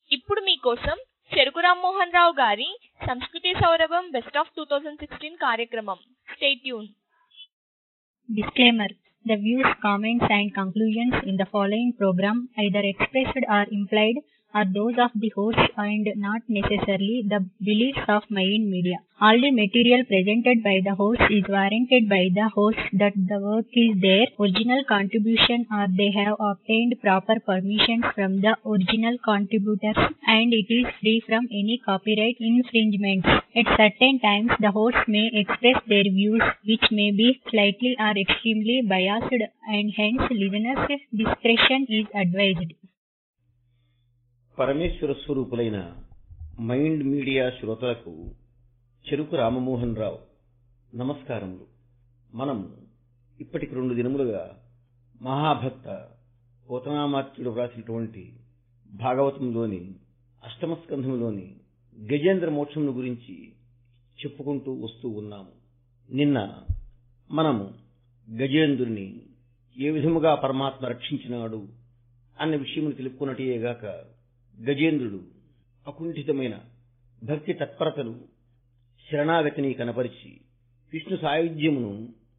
ఇప్పుడు మీకోసం చెరుకు రామ్మోహన్ రావు గారి సంస్కృతి సౌరభం బెస్ట్ ఆఫ్ 2016 కార్యక్రమం. Stay tune. Disclaimer. The views, comments and conclusions in the following program either expressed or implied are those of the host and not necessarily the beliefs of Mayan Media. All the material presented by the host is warranted by the host that the work is their original contribution or they have obtained proper permissions from the original contributors and it is free from any copyright infringements. At certain times, the host may express their views which may be slightly or extremely biased and hence listeners' discretion is advised. పరమేశ్వర స్వరూపులైన mind media శ్రోతలకు చెరుకు రామమోహన్ రావు నమస్కారములు. మనం ఇప్పటికి 2 దినములుగా మహాభక్త పోతనామాత్యుడు వ్రాసినటువంటి భాగవతంలోని అష్టమ స్కంధంలోని గజేంద్ర మోక్షమును గురించి చెప్పుకుంటూ వస్తూ ఉన్నాము. నిన్న మనము గజేంద్రుని ఏ విధముగా పరమాత్మ రక్షించినాడు అన్న విషయమును తెలుపుకున్నట్టేగాక గజేంద్రుడు అకుంఠితమైన భక్తి తత్పరతను శరణాగతిని కనపరిచి విష్ణు సాయుధ్యమును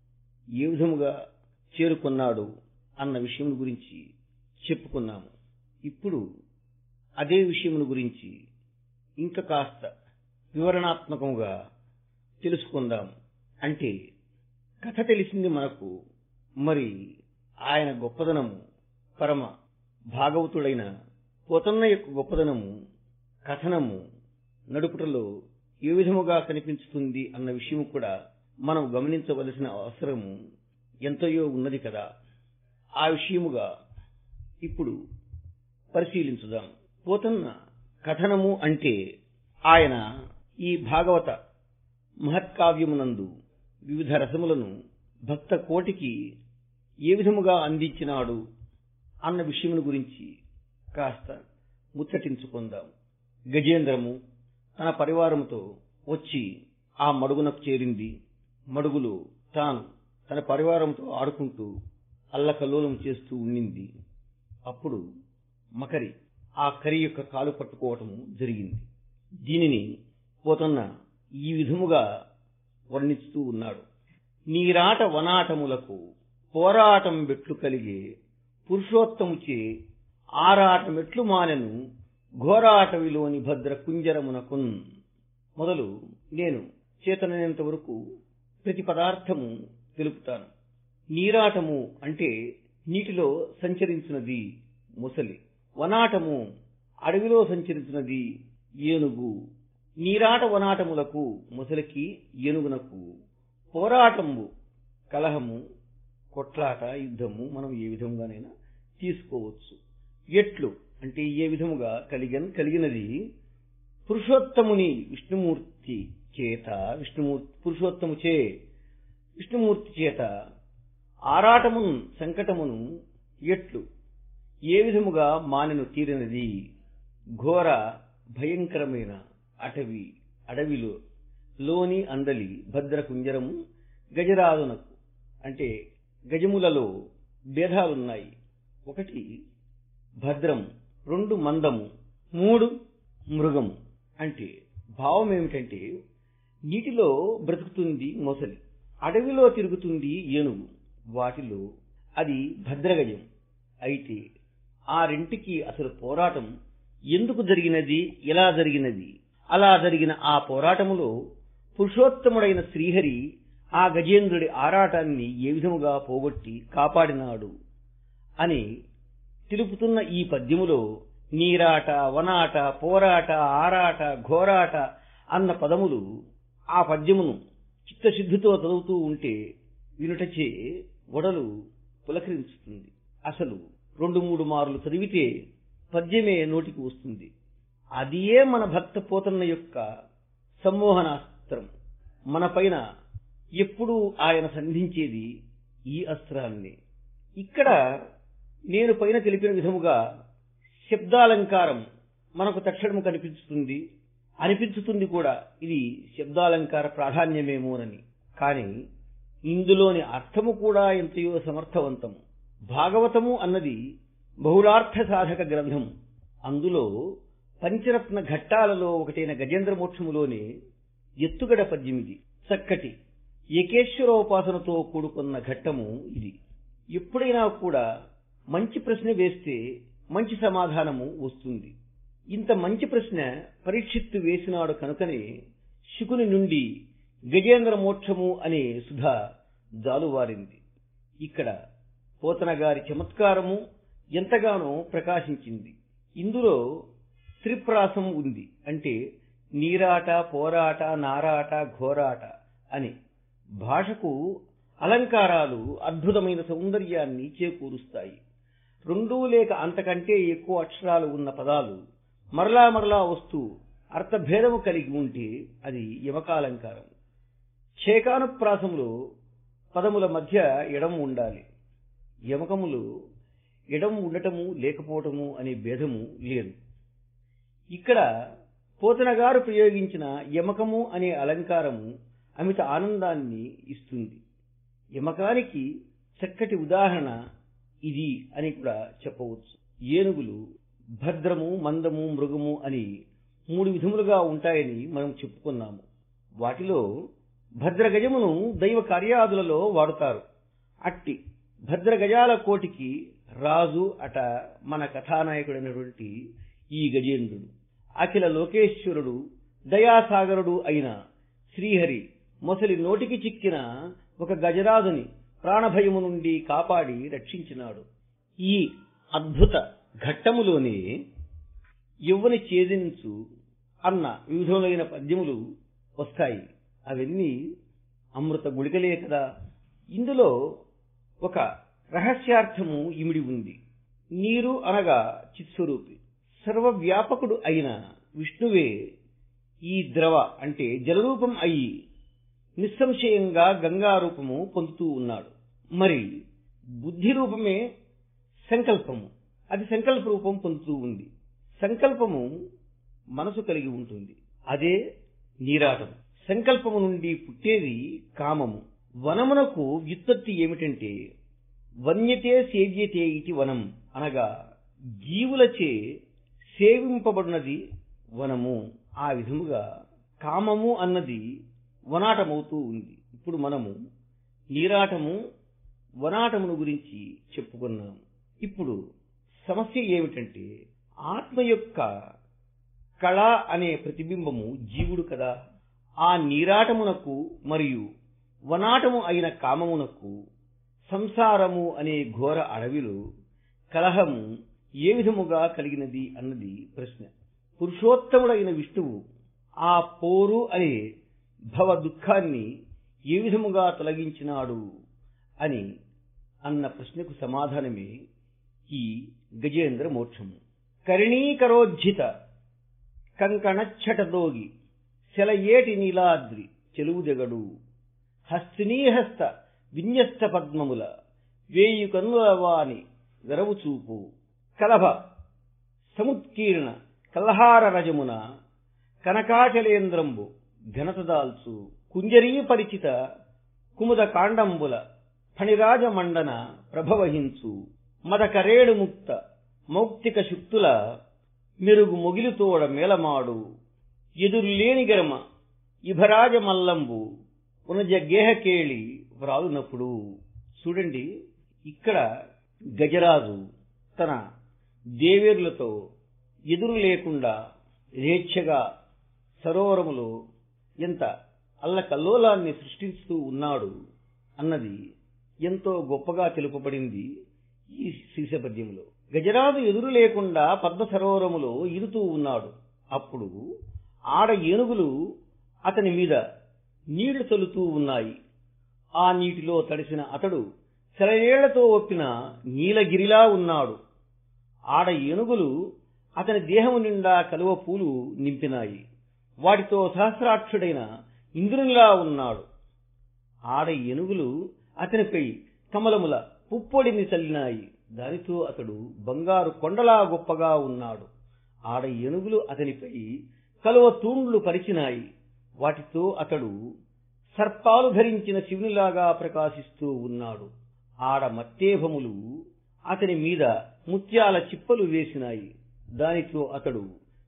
ఏ విధముగా చేరుకున్నాడు అన్న విషయం గురించి చెప్పుకున్నాము. ఇప్పుడు అదే విషయమును గురించి ఇంకా కాస్త వివరణాత్మకముగా తెలుసుకుందాం. అంటే కథ తెలిసింది మనకు, మరి ఆయన గొప్పదనము, పరమ భాగవతుడైన పోతన్న యొక్క గొప్పదనము కథనము నడుపుటలో ఏ విధముగా కనిపించుతుంది అన్న విషయం కూడా మనం గమనించవలసిన అవసరము ఎంతయో ఉన్నది కదా. ఆ విషయముగా ఇప్పుడు పరిశీలించుదాం. పోతన్న కథనము అంటే ఆయన ఈ భాగవత మహత్కావ్యమునందు వివిధ రసములను భక్త కోటికి ఏ విధముగా అందించినాడు అన్న విషయమును గురించి కాస్త ముచ్చటించుకుందాం. గజేంద్రము తన పరివారముతో వచ్చి ఆ మడుగునకు చేరింది. మడుగులో తాను తన పరివారంతో ఆడుకుంటూ అల్లకల్లోలం చేస్తూ ఉండింది. అప్పుడు మకరి ఆ కరి యొక్క కాలు పట్టుకోవటము జరిగింది. దీనిని పోతన్న ఈ విధముగా వర్ణిస్తూ ఉన్నాడు. నీరాట వనాటములకు పోరాటం బెట్లు కలిగే పురుషోత్తముచే ఆరాట మెట్లు మానెను ఘోరాటవిలోని భద్ర కుంజరమునకున్. మొదలు నేను చేతనైనంత వరకు ప్రతి పదార్థము తెలుపుతాను. నీరాటము అంటే నీటిలో సంచరించినది ముసలి, వనాటము అడవిలో సంచరించినది ఏనుగు. నీరాట వనాటములకు ముసలికి ఏనుగునకు పోరాటము కలహము, కొట్లాట, యుద్ధము మనం ఏ విధంగానైనా తీసుకోవచ్చు. ఎట్లు అంటే ఏ విధముగా కలిగినది పురుషోత్తముని విష్ణుమూర్తి చేత, విష్ణుమూర్తి చేత ఆరాటమును సంకటమును ఎట్లు ఏ విధముగా మానెను తీరినది ఘోర భయంకరమైన అడవిలో లోని అందలి భద్ర కుంజరము గజరాజునకు. అంటే గజములలో భేదాలున్నాయి. 1 భద్రం, 2 మందము, 3 మృగము. అంటే భావం ఏమిటంటే నీటిలో బ్రతుకుతుంది మొసలి, అడవిలో తిరుగుతుంది ఏనుగు. వాటిలో అది భద్రగజం. అయితే ఆ రెంటికి అసలు పోరాటం ఎందుకు జరిగినది, ఎలా జరిగినది? అలా జరిగిన ఆ పోరాటములో పురుషోత్తముడైన శ్రీహరి ఆ గజేంద్రుడి ఆరాటాన్ని ఏ విధముగా పోగొట్టి కాపాడినాడు అని తెలుపుతున్న ఈ పద్యములో నీరాట, వనాట, పోరాట, ఆరాట, ఘోరాట అన్న పదములు ఆ పద్యమును చిత్తశుద్ధితో చదువుతూ ఉంటే వినుటచే ఒడలు పులకరించుతుంది. అసలు 2-3 మార్లు చదివితే పద్యమే నోటికి వస్తుంది. అదియే మన భక్త పోతన్న యొక్క సమ్మోహనాస్త్రం. మన పైన ఎప్పుడూ ఆయన సంధించేది ఈ అస్త్రాన్ని. ఇక్కడ నేను పైన తెలిపిన విధముగా శబ్దాలంకారం మనకు తక్షణము అనిపించుతుంది కూడా. ఇది శబ్దాలంకార ప్రాధాన్యమేమోనని. కానీ ఇందులోని అర్థము కూడా ఎంతయో సమర్థవంతము. భాగవతము అన్నది బహుళార్థ సాధక గ్రంథము. అందులో పంచరత్న ఘట్టాలలో ఒకటైన గజేంద్ర మోక్షములోనే ఎత్తుగడ పద్యం ఇది. చక్కటి ఏకేశ్వరోపాసనతో కూడుకున్న ఘట్టము ఇది. ఎప్పుడైనా కూడా మంచి ప్రశ్న వేస్తే మంచి సమాధానము వస్తుంది. ఇంత మంచి ప్రశ్న పరీక్షిత్తు వేసినాడు కనుకనే శుకుని నుండి గజేంద్ర మోక్షము అనే సుధ జాలువారింది. ఇక్కడ పోతన గారి చమత్కారము ఎంతగానో ప్రకాశించింది. ఇందులో త్రిప్రాసం ఉంది. అంటే నీరాట, పోరాట, నారాట, ఘోరాట అని భాషకు అలంకారాలు అద్భుతమైన సౌందర్యాన్ని చేకూరుస్తాయి. 2 లేక అంతకంటే ఎక్కువ అక్షరాలు ఉన్న పదాలు మరలా మరలా వస్తూ అర్థభేదము కలిగి ఉంటే అది యమకాలంకారం. ఛేకానుప్రాసములో పదముల మధ్య ఎడం ఉండాలి. యమకములు ఎడం ఉండటము లేకపోవటము అనే భేదము లేదు. ఇక్కడ పోతన గారు ప్రయోగించిన యమకము అనే అలంకారము అమిత ఆనందాన్ని ఇస్తుంది. యమకానికి చక్కటి ఉదాహరణ ఇది అని కూడా చెప్పవచ్చు. ఏనుగులు భద్రము, మందము, మృగము అని 3 విధములుగా ఉంటాయని మనం చెప్పుకున్నాము. వాటిలో భద్రగజమును దైవ కార్యాదులలో వాడుతారు. అట్టి భద్రగజాల కోటికి రాజు అట మన కథానాయకుడైనటువంటి ఈ గజేంద్రుడు. అఖిల లోకేశ్వరుడు, దయాసాగరుడు అయిన శ్రీహరి మొసలి నోటికి చిక్కిన ఒక గజరాజుని ప్రాణభయము నుండి కాపాడి రక్షించినాడు. ఈ అద్భుత ఘట్టములోనే యవ్వని ఛేదించు అన్న వివిధములైన పద్యములు వస్తాయి. అవన్నీ అమృత గుళికలే కదా. ఇందులో ఒక రహస్యార్థము ఇమిడి ఉంది. నీరు అనగా చిత్స్వరూపి, సర్వవ్యాపకుడు అయిన విష్ణువే ఈ ద్రవ అంటే జలరూపం అయి నిస్సంశయంగా గంగారూపము పొందుతూ ఉన్నాడు. మరి బుద్ధి రూపమే సంకల్పము, అది సంకల్ప రూపం పొందుతూ ఉంది. సంకల్పము మనసు కలిగి ఉంటుంది, అదే నీరాటం. సంకల్పము నుండి పుట్టేది కామము. వనమునకు వ్యుత్పత్తి ఏమిటంటే వన్యతే సేవ్యతే ఇతి వనం అనగా జీవులచే సేవింపబడినది వనము. ఆ విధముగా కామము అన్నది వనాటమవుతూ ఉంది. ఇప్పుడు మనము నీరాటము, వనాటమును గురించి చెప్పుకున్నాము. ఇప్పుడు సమస్య ఏమిటంటే ఆత్మ యొక్క కళ అనే ప్రతిబింబము జీవుడు కదా. ఆ నీరాటమునకు మరియు వనాటము అయిన కామమునకు సంసారము అనే ఘోర అడవిలో కలహము ఏ విధముగా కలిగినది అన్నది ప్రశ్న. పురుషోత్తముడైన విష్ణువు ఆ పోరు అనే భవ దుఃఖాన్ని ఏ విధముగా తొలగించినాడు అని అన్న ప్రశ్నకు సమాధానమే ఈ గజేంద్ర మోక్షము. కరిణీకరోజ్జిత కంకణచ్చటదోగి శలయేటి నీలాద్రి చెలువుదెగడు హస్తినీహస్త విన్యస్త పద్మముల వేయు కన్నుల వాని వెరవు చూపు కలభ సముత్కీర్ణ కల్హార రజమున కనకాచలేంద్రంబు ఘనతదాల్చు కుంజరీ పరిచిత కుముద కాండంబుల ఫణిరాజ మండన ప్రభవహించు మదకరేడు ముక్త మౌక్తిక శుక్తుల మెరుగు మొగిలితోడ మేళమాడు ఎదురులేని గరమ ఇభరాజ మల్లంబు ఉనజ గేహకేళి వ్రాలునప్పుడు. చూడండి, ఇక్కడ గజరాజు తన దేవేరులతో ఎదురు లేకుండా యథేచ్ఛగా సరోవరములో ఎంత అల్లకల్లోలాన్ని సృష్టిస్తూ ఉన్నాడు అన్నది ఎంతో గొప్పగా తెలుపబడింది ఈ శీర్షపద్యంలో. గజరాజు ఎదురు లేకుండా పద్మ సరోవరములో ఈదుతూ ఉన్నాడు. అప్పుడు ఆడ ఏనుగులు అతని మీద నీళ్లు చల్లుతూ ఉన్నాయి. ఆ నీటిలో తడిసిన అతడు సెలయేళ్లతో ఒప్పిన నీలగిరిలా ఉన్నాడు. ఆడ ఏనుగులు అతని దేహము నిండా కలువ పూలు నింపినాయి. వాటితో సహస్రాక్షుడైన ఇంద్రునిలా ఉన్నాడు. ఆడ ఏనుగులు అతనిపై కమలముల పుప్పొడిని చల్లినాయి. దానితో అతడు బంగారు కొండలా గొప్పగా ఉన్నాడు. ఆడ ఏనుగులు అతనిపై కలువ తూండ్లు పరిచినాయి. వాటితో అతడు సర్పాలు ధరించిన శివునిలాగా ప్రకాశిస్తూ ఉన్నాడు. ఆడ మత్తేభములు అతని మీద ముత్యాల చిప్పలు వేసినాయి. దానితో అతడు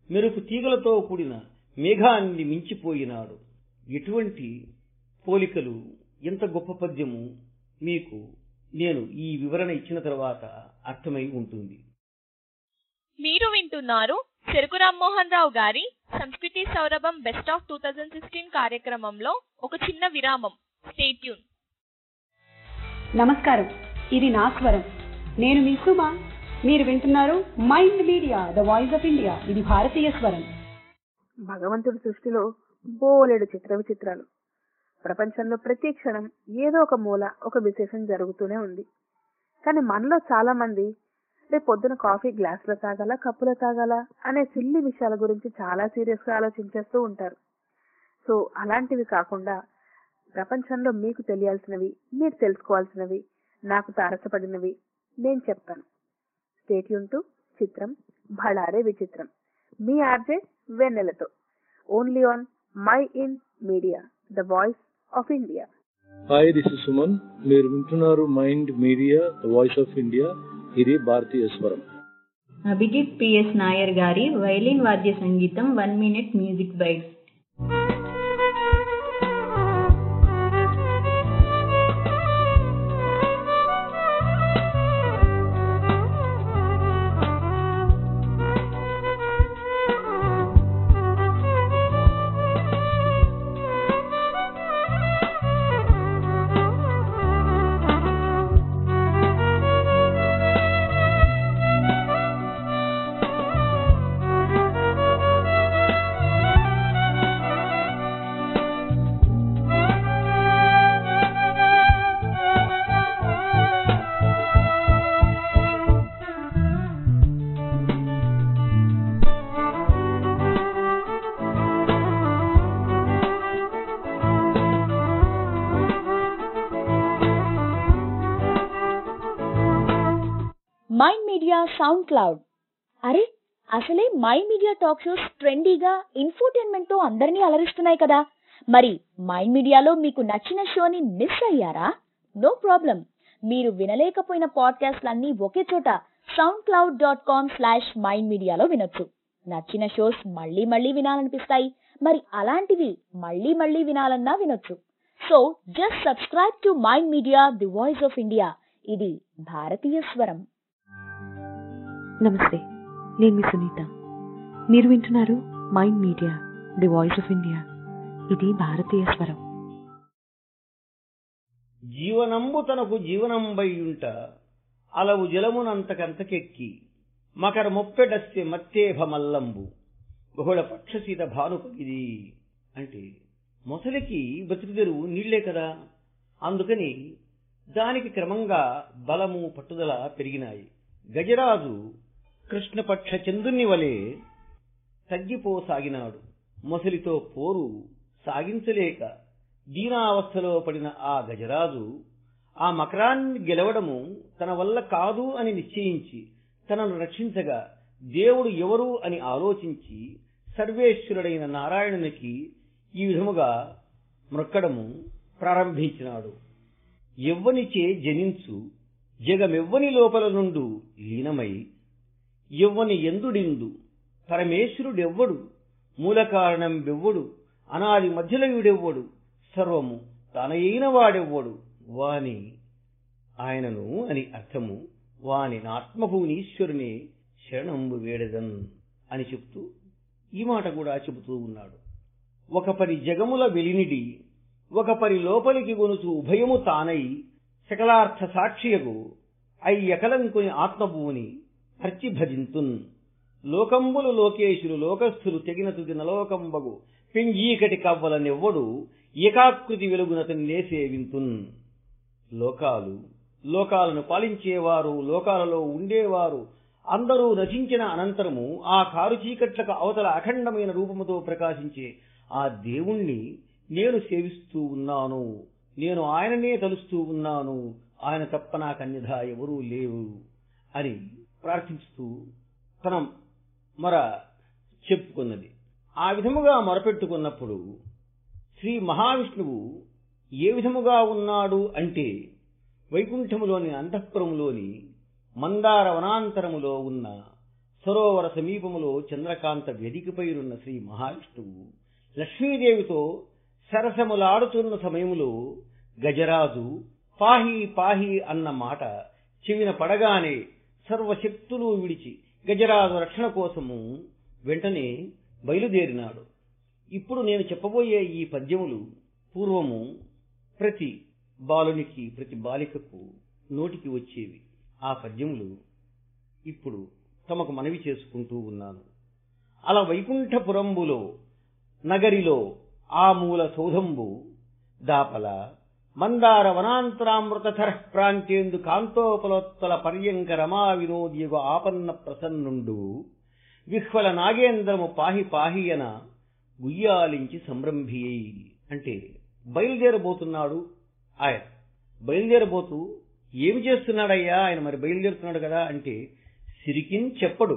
మెరుపు తీగలతో కూడిన మేఘాన్ని మించిపోయినాడు. ఎటువంటి పోలికలు, ఎంత గొప్ప పద్యము మీకు నేను ఈ వివరణ ఇచ్చిన తర్వాత అర్థమై ఉంటుంది. మీరు వింటున్నారు చెరుకు రామ్మోహన్ రావు గారి సంస్కృతి సౌరభం బెస్ట్ ఆఫ్ 2016 కార్యక్రమంలో ఒక చిన్న విరామం. Stay tune. నమస్కారం, ఇది నా స్వరం. నేను మీ సుమ. మీరు వింటున్నారు mind media, the voice of India. ఇది భారతీయ స్వరం. భగవంతుడి సృష్టిలో బోలెడు చిత్ర విచిత్రాలు. ప్రపంచంలో ప్రతి క్షణం ఏదో ఒక మూల ఒక విశేషం జరుగుతూనే ఉంది. కానీ మనలో చాలా మంది రేపు పొద్దున కాఫీ గ్లాసులో తాగాల, కప్పులో తాగాల అనే సిల్లి విషయాల గురించి చాలా సీరియస్ గా ఆలోచించేస్తూ ఉంటారు. సో అలాంటివి కాకుండా ప్రపంచంలో మీకు తెలియాల్సినవి, మీరు తెలుసుకోవాల్సినవి, నాకు తారసపడినవి నేను చెప్తాను. Stay tune to Chitram Bhalare Vichitram, మీ ఆర్జే వెన్నెలతో. Only on mind media, the voice of India. Hi, this is Suman. మీరు వింటున్నారు mind media, the voice of India. ఇది భారతీయ స్వరం. అభిజిత్ పిఎస్ నాయర్ గారి వైలిన్ వాద్య సంగీతం 1 minute music bite. Mind media sound cloud. అరే, అసలే మైండ్ మీడియా టాక్ షోస్ ట్రెండీగా ఇన్ఫోటైన్మెంట్ తో అందరినీ అలరిస్తున్నాయి కదా. మరి మైండ్ మీడియాలో మీకు నచ్చిన షోని మిస్ అయ్యారా? No problem. మీరు వినలేకపోయిన పాడ్కాస్ట్లన్నీ ఒకే చోట soundcloud.com/mindmedia వినొచ్చు. నచ్చిన షోస్ మళ్ళీ మళ్ళీ వినాలనిపిస్తాయి. మరి అలాంటివి మళ్ళీ మళ్ళీ వినాలన్నా వినొచ్చు. So just subscribe to mind media, the voice of India. ఇది భారతీయ స్వరం. నమస్తే, నేను మీ సునీత. మీరు వింటున్నారు mind media, the voice of India. ఇది భారతీయ స్వరం. జీవనంబు తనకు జీవనంబైయుంట అలవు జలమునంతకంతకెక్కి మకర ముప్పెడస్సె మత్తేభ మల్లంబు బహుళ పక్షసీత భానుపగిది. అంటే మొసలికి బతుకుదెరువు నీళ్లే కదా, అందుకని దానికి క్రమంగా బలము పట్టుదల పెరిగినాయి. గజరాజు కృష్ణపక్ష చంద్రుని వలె తగ్గిపోసాగినాడు. మొసలితో పోరు సాగించలేక దీనావస్థలో పడిన ఆ గజరాజు ఆ మకరాన్ని గెలవడము తన వల్ల కాదు అని నిశ్చయించి తనను రక్షించగా దేవుడు ఎవరు అని ఆలోచించి సర్వేశ్వరుడైన నారాయణునికి ఈ విధముగా మ్రొక్కడము ప్రారంభించినాడు. ఎవ్వనిచే జనించు జగమెవ్వని లోపల నుండు లీనమై ఎవ్వని ఎందుడిందు పరమేశ్వరుడెవ్వడు మూల కారణం బెవ్వడు అనాది మధ్యలయుడెవ్వడు సర్వము తానైన వాడెవ్వడు వాని ఆయనను అని అర్థము. వాని నాత్మభూనీశ్వరుని శరణంబు వేడదన్ అని చెప్తూ ఈ మాట కూడా చెబుతూ ఉన్నాడు. ఒక పరి జగముల వెలినిడి ఒక పరి లోపలికి గొనుచు ఉభయము తానై సకలార్థ సాక్షియగు అయ్యకలంకుని ఆత్మభూని అర్చి భజింతున్ లోకంబులు లోకేశులు లోకస్థులు తెగిన తుది నలోకంబగు పెంజీకటి కవ్వలనెవ్వడు ఏకాకృతి వెలుగునతని నేసేవింతున్. లోకాలను పాలించేవారు, లోకాలలో ఉండేవారు అందరూ నశించిన అనంతరము ఆ కారు చీకట్లకు అవతల అఖండమైన రూపముతో ప్రకాశించే ఆ దేవుణ్ణి నేను సేవిస్తూ ఉన్నాను, నేను ఆయననే తలుస్తూ ఉన్నాను, ఆయన తప్ప నాకన్యథా ఎవరూ లేవు అని ప్రార్థిస్తూ తన మొర చెప్పుకున్నది. ఆ విధముగా మొరపెట్టుకున్నప్పుడు శ్రీ మహావిష్ణువు ఏ విధముగా ఉన్నాడు అంటే వైకుంఠములోని అంతఃపురములోని మందార వనాంతరములో ఉన్న సరోవర సమీపములో చంద్రకాంత వేదికపైనున్న శ్రీ మహావిష్ణువు లక్ష్మీదేవితో సరసములాడుతున్న సమయములో గజరాజు పాహి పాహి అన్న మాట చెవిన పడగానే సర్వశక్తులు విడిచి గజరాజు రక్షణ కోసము వెంటనే బయలుదేరినాడు. ఇప్పుడు నేను చెప్పబోయే ఈ పద్యములు పూర్వము ప్రతి బాలునికి ప్రతి బాలికకు నోటికి వచ్చేవి. ఆ పద్యములు ఇప్పుడు తమకు మనవి చేసుకుంటూ ఉన్నాను. అలా వైకుంఠపురంబులో నగరిలో ఆ మూల సౌధంబు దాపల మందార వనాంతరామృతధర ప్రాంతేందు కాంతోపలోత్తల పర్యంక రమా వినోద్యుగ ఆపన్న ప్రసన్నుండు విహ్వల నాగేంద్రము పాహి పాహియన గుయ్యాలించి సంరంభియై. అంటే బయలుదేరబోతున్నాడు ఆయన. బయలుదేరబోతూ ఏమి చేస్తున్నాడయ్యా ఆయన? మరి బయలుదేరుతున్నాడు కదా అంటే సిరికిన్ చెప్పడు,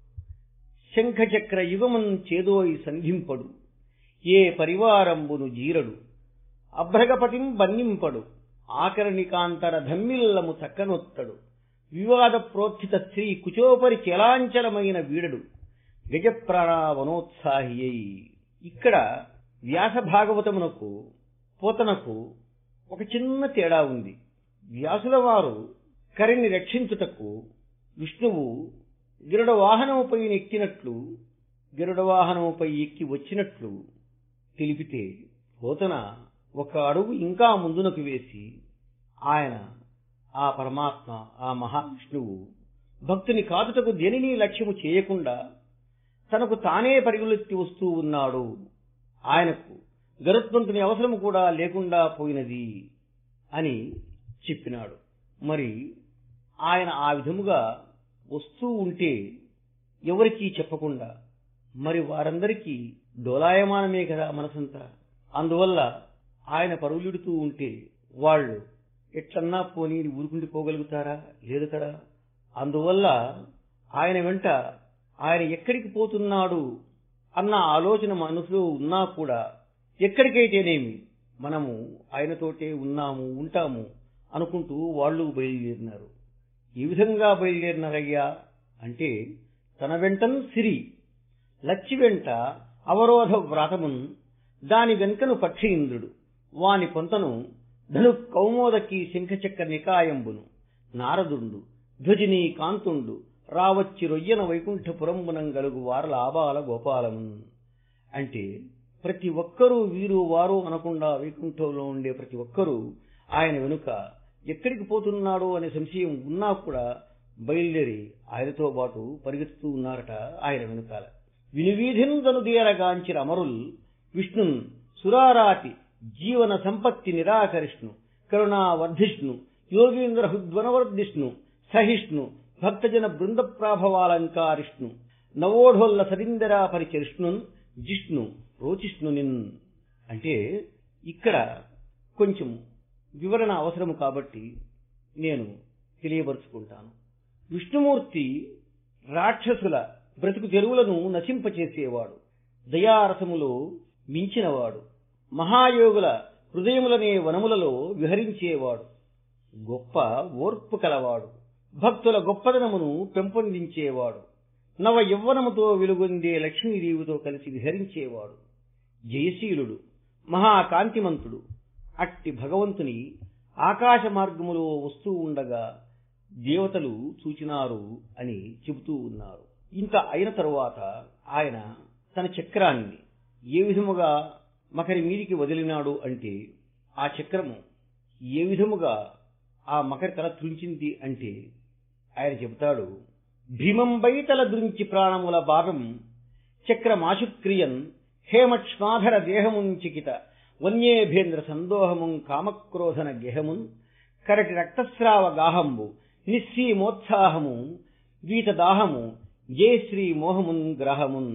శంఖచక్ర యుగమున్ చేదోయి సంధింపడు, ఏ పరివారంబును జీరడు, అభ్రగపతిం బన్నింపడు, ఆకరణికాంతర ధమ్మిల్లము చక్కనొత్తడు, వివాద ప్రోత్థిత స్త్రీ కుచోపరి చలాంచలమైన వీడడు, గజప్రాణవనోత్సాహియై. ఇక్కడ వ్యాస భాగవతమునకు పోతనకు ఒక చిన్న తేడా ఉంది. వ్యాసుల వారు కరిని రక్షించుటకు విష్ణువు గరుడ వాహనముపై ఎక్కినట్లు గరుడ వాహనముపై ఎక్కి వచ్చినట్లు తెలిపితే పోతన ఒక అడుగు ఇంకా ముందునకు వేసి ఆయన ఆ పరమాత్మ ఆ మహావిష్ణువు భక్తుని కాదుటకు దేనిని లక్ష్యము చేయకుండా తనకు తానే పరుగులెత్తి వస్తూ ఉన్నాడు. ఆయనకు గరుత్మంతుని అవసరం కూడా లేకుండా పోయినది అని చెప్పినాడు. మరి ఆయన ఆ విధముగా వస్తూ ఉంటే ఎవరికీ చెప్పకుండా మరి వారందరికీ డోలాయమానమే కదా మనసంతా. అందువల్ల ఆయన పరుగులెడుతూ ఉంటే వాళ్ళు ఎట్లన్నా పోనీ ఊరుకుండిపోగలుగుతారా? లేదు కదా. అందువల్ల ఆయన వెంట ఆయన ఎక్కడికి పోతున్నాడు అన్న ఆలోచన మనసులో ఉన్నా కూడా ఎక్కడికైతేనేమి మనము ఆయనతోటే ఉన్నాము ఉంటాము అనుకుంటూ వాళ్ళు బయలుదేరినారు. ఏ విధంగా బయలుదేరినారయ్యా అంటే తన వెంటను సిరి లచ్చి వెంట అవరోధ వ్రాతమున్ దాని వెనుకను పక్షి ఇంద్రుడు వాని పొంతను ధను కౌమోదకి శంఖచక్ర నికాయంబును నారదుండు ధ్వజిని కాంతుండు రావచ్చి రొయ్యన వైకుంఠపురంబునం గలుగు వారల ఆబాల గోపాలము. అంటే ప్రతి ఒక్కరూ వీరు వారు అనకుండా వైకుంఠంలో ఉండే ప్రతి ఒక్కరూ ఆయన వెనుక ఎక్కడికి పోతున్నాడో అనే సంశయం ఉన్నా కూడా బయలుదేరి ఆయనతో పాటు పరిగెత్తుతూ ఉన్నారట ఆయన వెనుకాల. వినువీధిందను దీరగాంచిన అమరుల్ విష్ణున్ సురారాతి జీవన సంపత్తి నిరాకరిష్ణు కరుణావర్ధిష్ణు యోగీంద్ర హుద్వనవర్ధిష్ణు సహిష్ణు భక్తజన బృంద ప్రాభవాలంకారిష్ణు నవోఢోల్ల సరిందరా పరిచరిష్ణున్ జిష్ణు రోచిష్ణునిన్. అంటే ఇక్కడ కొంచెం వివరణ అవసరము కాబట్టి నేను తెలియపరుచుకుంటాను. విష్ణుమూర్తి రాక్షసుల బ్రతుకు తెరువులను నశింపచేసేవాడు, దయారసములో మించినవాడు, మహాయోగుల హృదయములనే వనములలో విహరించేవాడు, గొప్ప ఓర్పు కలవాడు, భక్తుల గొప్పదనమును పెంపొందించేవాడు, నవ యవ్వనముతో వెలుగొందే లక్ష్మీదేవితో కలిసి విహరించేవాడు, జయశీలుడు, మహాకాంతిమంతుడు. అట్టి భగవంతుని ఆకాశ మార్గములో వస్తూ ఉండగా దేవతలు చూచినారు అని చెబుతూ ఉన్నారు. ఇంత అయిన తరువాత ఆయన తన చక్రాన్ని ఏ విధముగా మకరి మీదికి వదిలినాడు అంటే ఆ చక్రము ఏ విధముగా ఆ మకరి తల త్రుంచింది అంటే ఆయన చెబుతాడు, భీమంబై తల దృంచి ప్రాణముల భారం చక్రమాశుక్రియన్ హేమక్ష్మాధర దేహముంచికిత వన్యేభేంద్ర సందోహముం కామక్రోధన గేహమున్ కరటి రక్తస్రావ గాహంబు నిస్సీమోత్సాహము వీతదాహము జయశ్రీ మోహమున్ గ్రహమున్.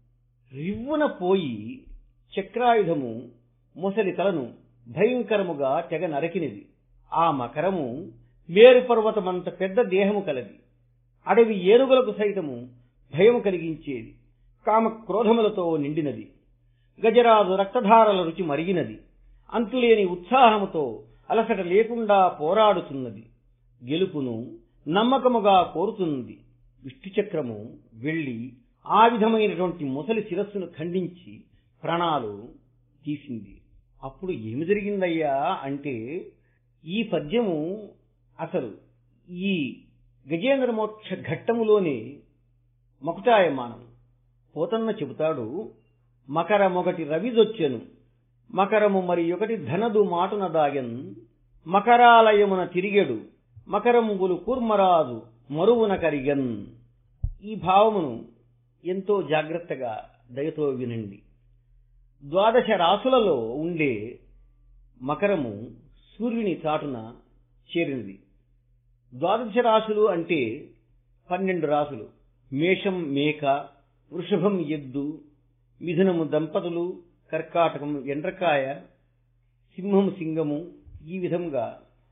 రివ్వున పోయి చక్రాయుధము మొసలి తలను భయంకరముగా తెగ నరకినది. ఆ మకరము మేరు పర్వతమంత పెద్ద దేహము కలది. అడవి ఏనుగులకు సైతము భయము కలిగించేది. కామక్రోధములతో నిండినది. గజరాజు రక్తధారల రుచి మరిగినది. అంతులేని ఉత్సాహముతో అలసట లేకుండా పోరాడుతున్నది. గెలుపును నమ్మకముగా కోరుతున్నది. విష్ణు చక్రము వెళ్లి ఆ విధమైనటువంటి ముసలి శిరస్సును ఖండించి ప్రాణాలు తీసింది. అప్పుడు ఏమి జరిగిందయ్యా అంటే, ఈ పద్యము అసలు ఈ గజేంద్ర మోక్ష ఘట్టములోనే మకుటాయమానం. పోతన్న చెబుతాడు, మకరమొకటి రవిదొచ్చెను, మకరము మరి ఒకటి ధనదు మాటున దాగెన్, మకరాలయమున తిరిగెడు, మకరంబులు కూర్మరాజు మరువున కరిగన్. ఈ భావమును ఎంతో జాగ్రత్తగా దయతో వినండి. 12 రాసులలో ఉండే మకరము సూర్యుని చాటున చేరినది. 12 రాశులు అంటే 12 రాసులు. మేషం మేక, వృషభం ఎద్దు, మిథునము దంపతులు, కర్కాటకం ఎండ్రకాయ, సింహం సింగము, ఈ విధంగా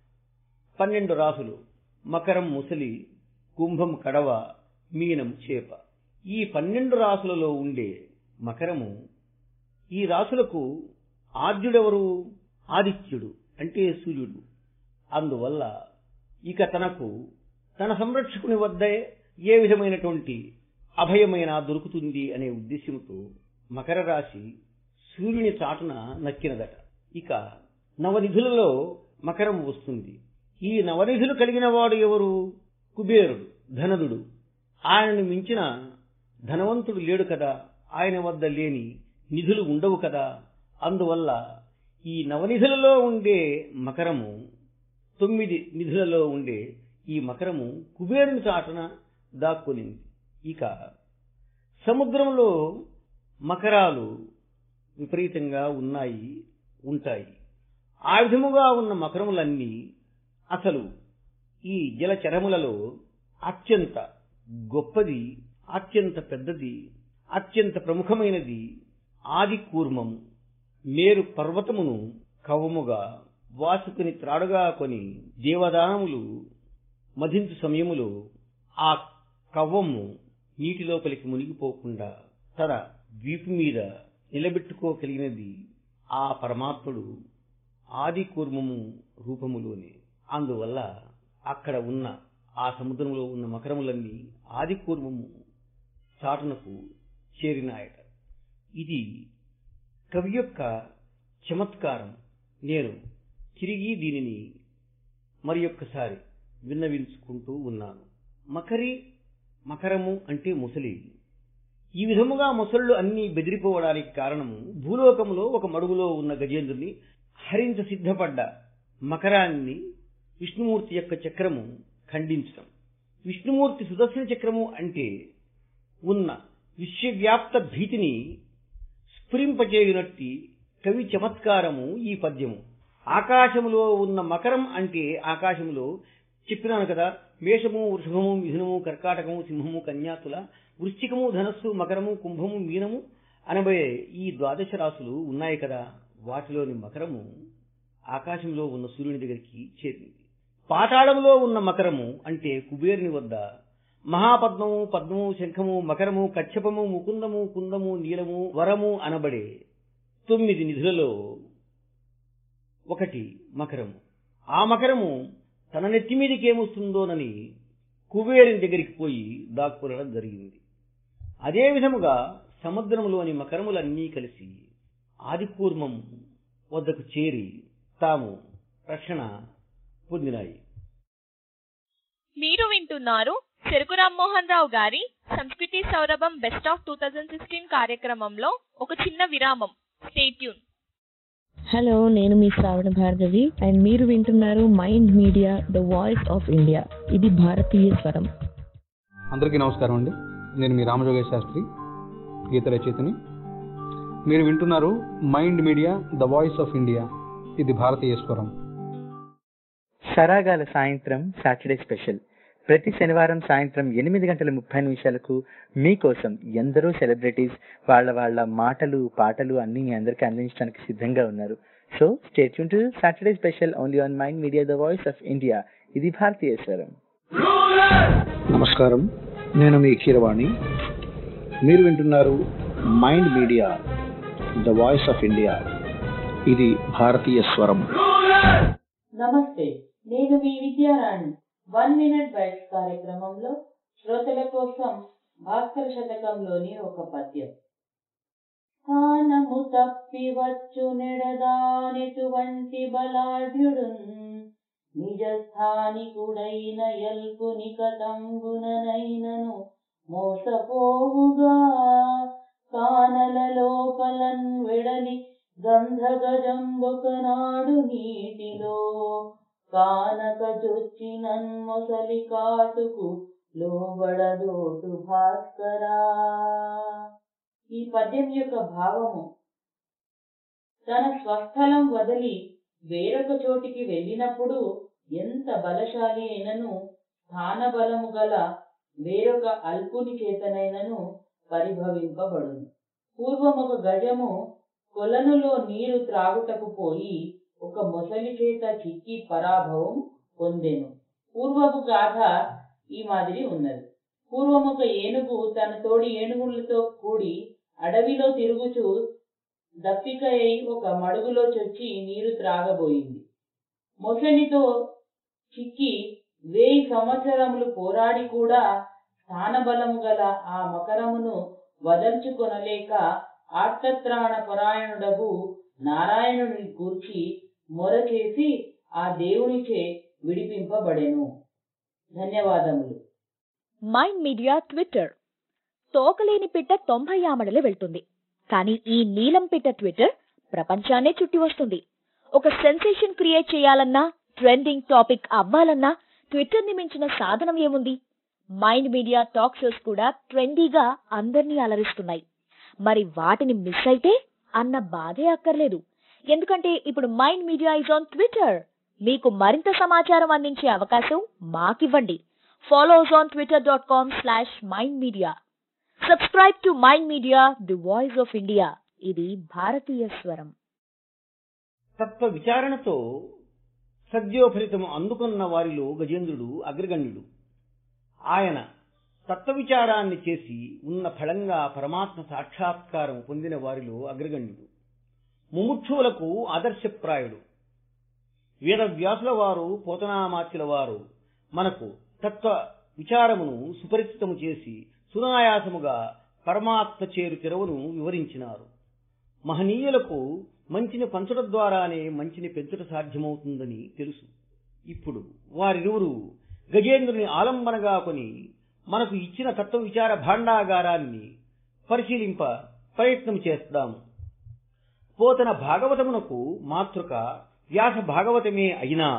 12 రాసులు. మకరం ముసలి, కుంభం కడవ, మీనం చేప. ఈ 12 రాసులలో ఉండే మకరము, ఈ రాసులకు ఆద్యుడెవరు? ఆదిత్యుడు అంటే సూర్యుడు. అందువల్ల ఇక తనకు తన సంరక్షకుని వద్దే ఏ విధమైనటువంటి అభయమైన దొరుకుతుంది అనే ఉద్దేశంతో మకర రాశి సూర్యుని చాటున నక్కినదట. ఇక నవనిధులలో మకరం వస్తుంది. ఈ నవనిధులు కలిగిన వాడు ఎవరు? కుబేరుడు, ధనదుడు. ఆయనను మించిన ధనవంతుడు లేడు కదా, ఆయన వద్ద లేని నిధులు ఉండవు కదా. అందువల్ల ఈ నవనిధులలో ఉండే మకరము, 9 నిధులలో ఉండే ఈ మకరము కుబేరుని చాటున దాక్కునింది. ఇక సముద్రంలో మకరాలు విపరీతంగా ఉంటాయి. ఆ విధముగా ఉన్న మకరములన్నీ అసలు ఈ జలచరములలో అత్యంత గొప్పది, అత్యంత పెద్దది, అత్యంత ప్రముఖమైనది ఆది కూర్మము. మేరు పర్వతమును కవ్వముగా వాసుకుని త్రాడుగా కొని దేవదానములు మధించు సమయములో ఆ కవ్వము నీటి లోపలికి మునిగిపోకుండా తన వీపు మీద నిలబెట్టుకోగలిగినది ఆ పరమాత్ముడు ఆది కూర్మము రూపములోనే. అందువల్ల అక్కడ ఉన్న ఆ సముద్రంలో ఉన్న మకరములన్నీ ఆది కూర్మము చాటునకు చేరినాయట. ఇది కవి యొక్క చమత్కారం. నేను తిరిగి దీనిని మరి ఒక్కసారి విన్నవించుకుంటూ ఉన్నాను. మకరము అంటే ముసలి. ఈ విధముగా ముసళ్ళు అన్నీ బెదిరిపోవడానికి కారణము భూలోకములో ఒక మడుగులో ఉన్న గజేంద్రుని హరించ సిద్ధపడ్డ మకరాన్ని విష్ణుమూర్తి యొక్క చక్రము ఖండించటం. విష్ణుమూర్తి సుదర్శన చక్రము అంటే ఉన్న విశ్వవ్యాప్త భీతిని స్ఫురింపచేయునట్టి కవి చమత్కారము ఈ పద్యము. ఆకాశములో ఉన్న మకరం అంటే ఆకాశములో చెప్పినాను కదా, మేషము, వృషభము, మిథునము, కర్కాటకము, సింహము, కన్యాతుల, వృశ్చికము, ధనస్సు, మకరము, కుంభము, మీనము అనబోయే ఈ 12 రాసులు ఉన్నాయి కదా. వాటిలోని మకరము ఆకాశంలో ఉన్న సూర్యుని దగ్గరికి చేరింది. పాతాళంలో ఉన్న మకరము అంటే కుబేరుని వద్ద మహాపద్మము, పద్మము, శంఖము, మకరము, కచ్చపము, ముకుందము, కుందము, నీలము, వరము అనబడే 9 నిధులలో ఒకటి మకరము. ఆ మకరము తన నెత్తి మీదకి ఏమొస్తుందోనని కుబేరుని దగ్గరికి పోయి దాక్కునడం జరిగింది. అదే విధముగా సముద్రంలోని మకరములన్నీ కలిసి ఆదికూర్మం వద్దకు చేరి తాము రక్షణ పొందినాయి. మీరు వింటున్నారు చెరుకు రామ్మోహన్ రావు గారి సంస్కృతి సౌరభం బెస్ట్ ఆఫ్ 2016 కార్యక్రమంలో ఒక చిన్న విరామం. Stay tune. హలో, నేను మీ శ్రావణ భార్గవి అండ్ మీరు వింటున్నారు mind media the voice of India. ఇది భారతీయ స్వరం. అందరికీ నమస్కారం అండి. నేను మీ రామజోగేశ్ శాస్త్రి, గీత రచయితని. మీరు వింటున్నారు mind media the voice of India. ఇది భారతీయ స్వరం. సరాగాల సాయంత్రం సాటర్డే స్పెషల్ ప్రతి శనివారం సాయంత్రం 8:30 మీకోసం ఎందరో సెలబ్రిటీస్ వాళ్ళ మాటలు పాటలు అన్ని మీ అందరికీ అందించడానికి సిద్ధంగా ఉన్నారు. So stay tune to Saturday special only on mind media the voice of India. ఇది భారతీయ స్వరం. నమస్కారం, నేను మీ కీరవాణి. మీరు వింటున్నారు mind media the voice of India. ఇది భారతీయ స్వరం. నమస్తే, నేను మీ విద్యారాణి. 1 Minute Bites కార్యక్రమంలో శ్రోతల కోసం భాస్కర శతకంలోని ఒక పద్యం. స్థానము తప్పి వచ్చు నెడదానెటువంటి బలాఢ్యుడున్ నిజ స్థానికుడైన ఎల్పుని కతంబుననైనను మోసపోవుగా కానల లోపలన్ వెడలి గంధగజంబొకనాడు నీటిలో కానక చొచ్చినన్ మొసలి కాటుకు లోబడదోటు భాస్కరా. ఈ పద్యం యొక్క భావము, తన స్వస్థలం వదిలి వేరొక చోటికి వెళ్ళినప్పుడు ఎంత బలశాలి అయినను స్థానబలము గల వేరొక అల్పుని చేతనైనను పరిభవింపబడును. పూర్వం ఒక గజము కొలనులో నీరు త్రాగుటకు పోయి ఒక మొసలి చేత చిక్కి పరాభవం పొందెను. పూర్వపు గాథ ఈ మాదిరి ఉన్నది. పూర్వం ఒక ఏనుగు తన తోడి ఏనుగులతో కూడి అడవిలో తిరుగుచూ దప్పిక అయి ఒక మడుగులో చొచ్చి నీరు త్రాగబోయింది. మొసలితో చిక్కి 1000 సంవత్సరములు పోరాడి కూడా స్థానబలము గల ఆ మకరమును వదల్చుకొనలేక ఆర్తత్రాణ పరాయణుడగు నారాయణుని కూర్చి మొరచేసి ఆ దేవునిచే విడిపింపబడెను. ధన్యవాదములు. Mind media Twitter. తోకలేని పిట్ట 90 ఆమడలు వెళ్తుంది, కానీ ఈ నీలం పిట్ట ట్విట్టర్ ప్రపంచాన్నే చుట్టి వస్తుంది. ఒక సెన్సేషన్ క్రియేట్ చేయాలన్నా, ట్రెండింగ్ టాపిక్ అవ్వాలన్నా ట్విట్టర్ ని మించిన సాధనం ఏముంది? మైండ్ మీడియా టాక్ షోస్ కూడా ట్రెండీగా అందర్నీ అలరిస్తున్నాయి. మరి వాటిని మిస్ అయితే అన్న బాధే అక్కర్లేదు. ఎందుకంటే ఇప్పుడు mind media is on Twitter. మీకు మరింత సమాచారం అందించే అవకాశం మాకివ్వండి. Follow us on twitter.com/mindmedia. Subscribe to Mind Media, the voice of India. ఇది భారతీయ స్వరం. తత్వ విచారణతో సద్యోఫలితము అందుకున్న వారిలో గజేంద్రుడు అగ్రగణ్యుడు. ఆయన తత్వ విచారాన్ని చేసి ఉన్న ఫలంగా పరమాత్మ సాక్షాత్కారం పొందిన వారిలో అగ్రగణ్యుడు. ముముక్షువులకు ఆదర్శప్రాయుడు. వేదవ్యాసుల వారు, పోతనామాత్యుల వారు మనకు తత్వ విచారమును సుపరిచితము చేసి సునాయాసముగా పరమాత్మ చేరు తెరవును వివరించినారు. మహనీయులకు మంచిని పంచడం ద్వారానే మంచిని పెంచుట సాధ్యమవుతుందని తెలుసు. ఇప్పుడు వారిరువురు గజేంద్రుని ఆలంబనగా కొని మనకు ఇచ్చిన తత్వ విచార భాండాగారాన్ని పరిశీలింప ప్రయత్నం చేస్తాము. పోతన భాగవతమునకు మాతృక వ్యాస భాగవతమే అయినా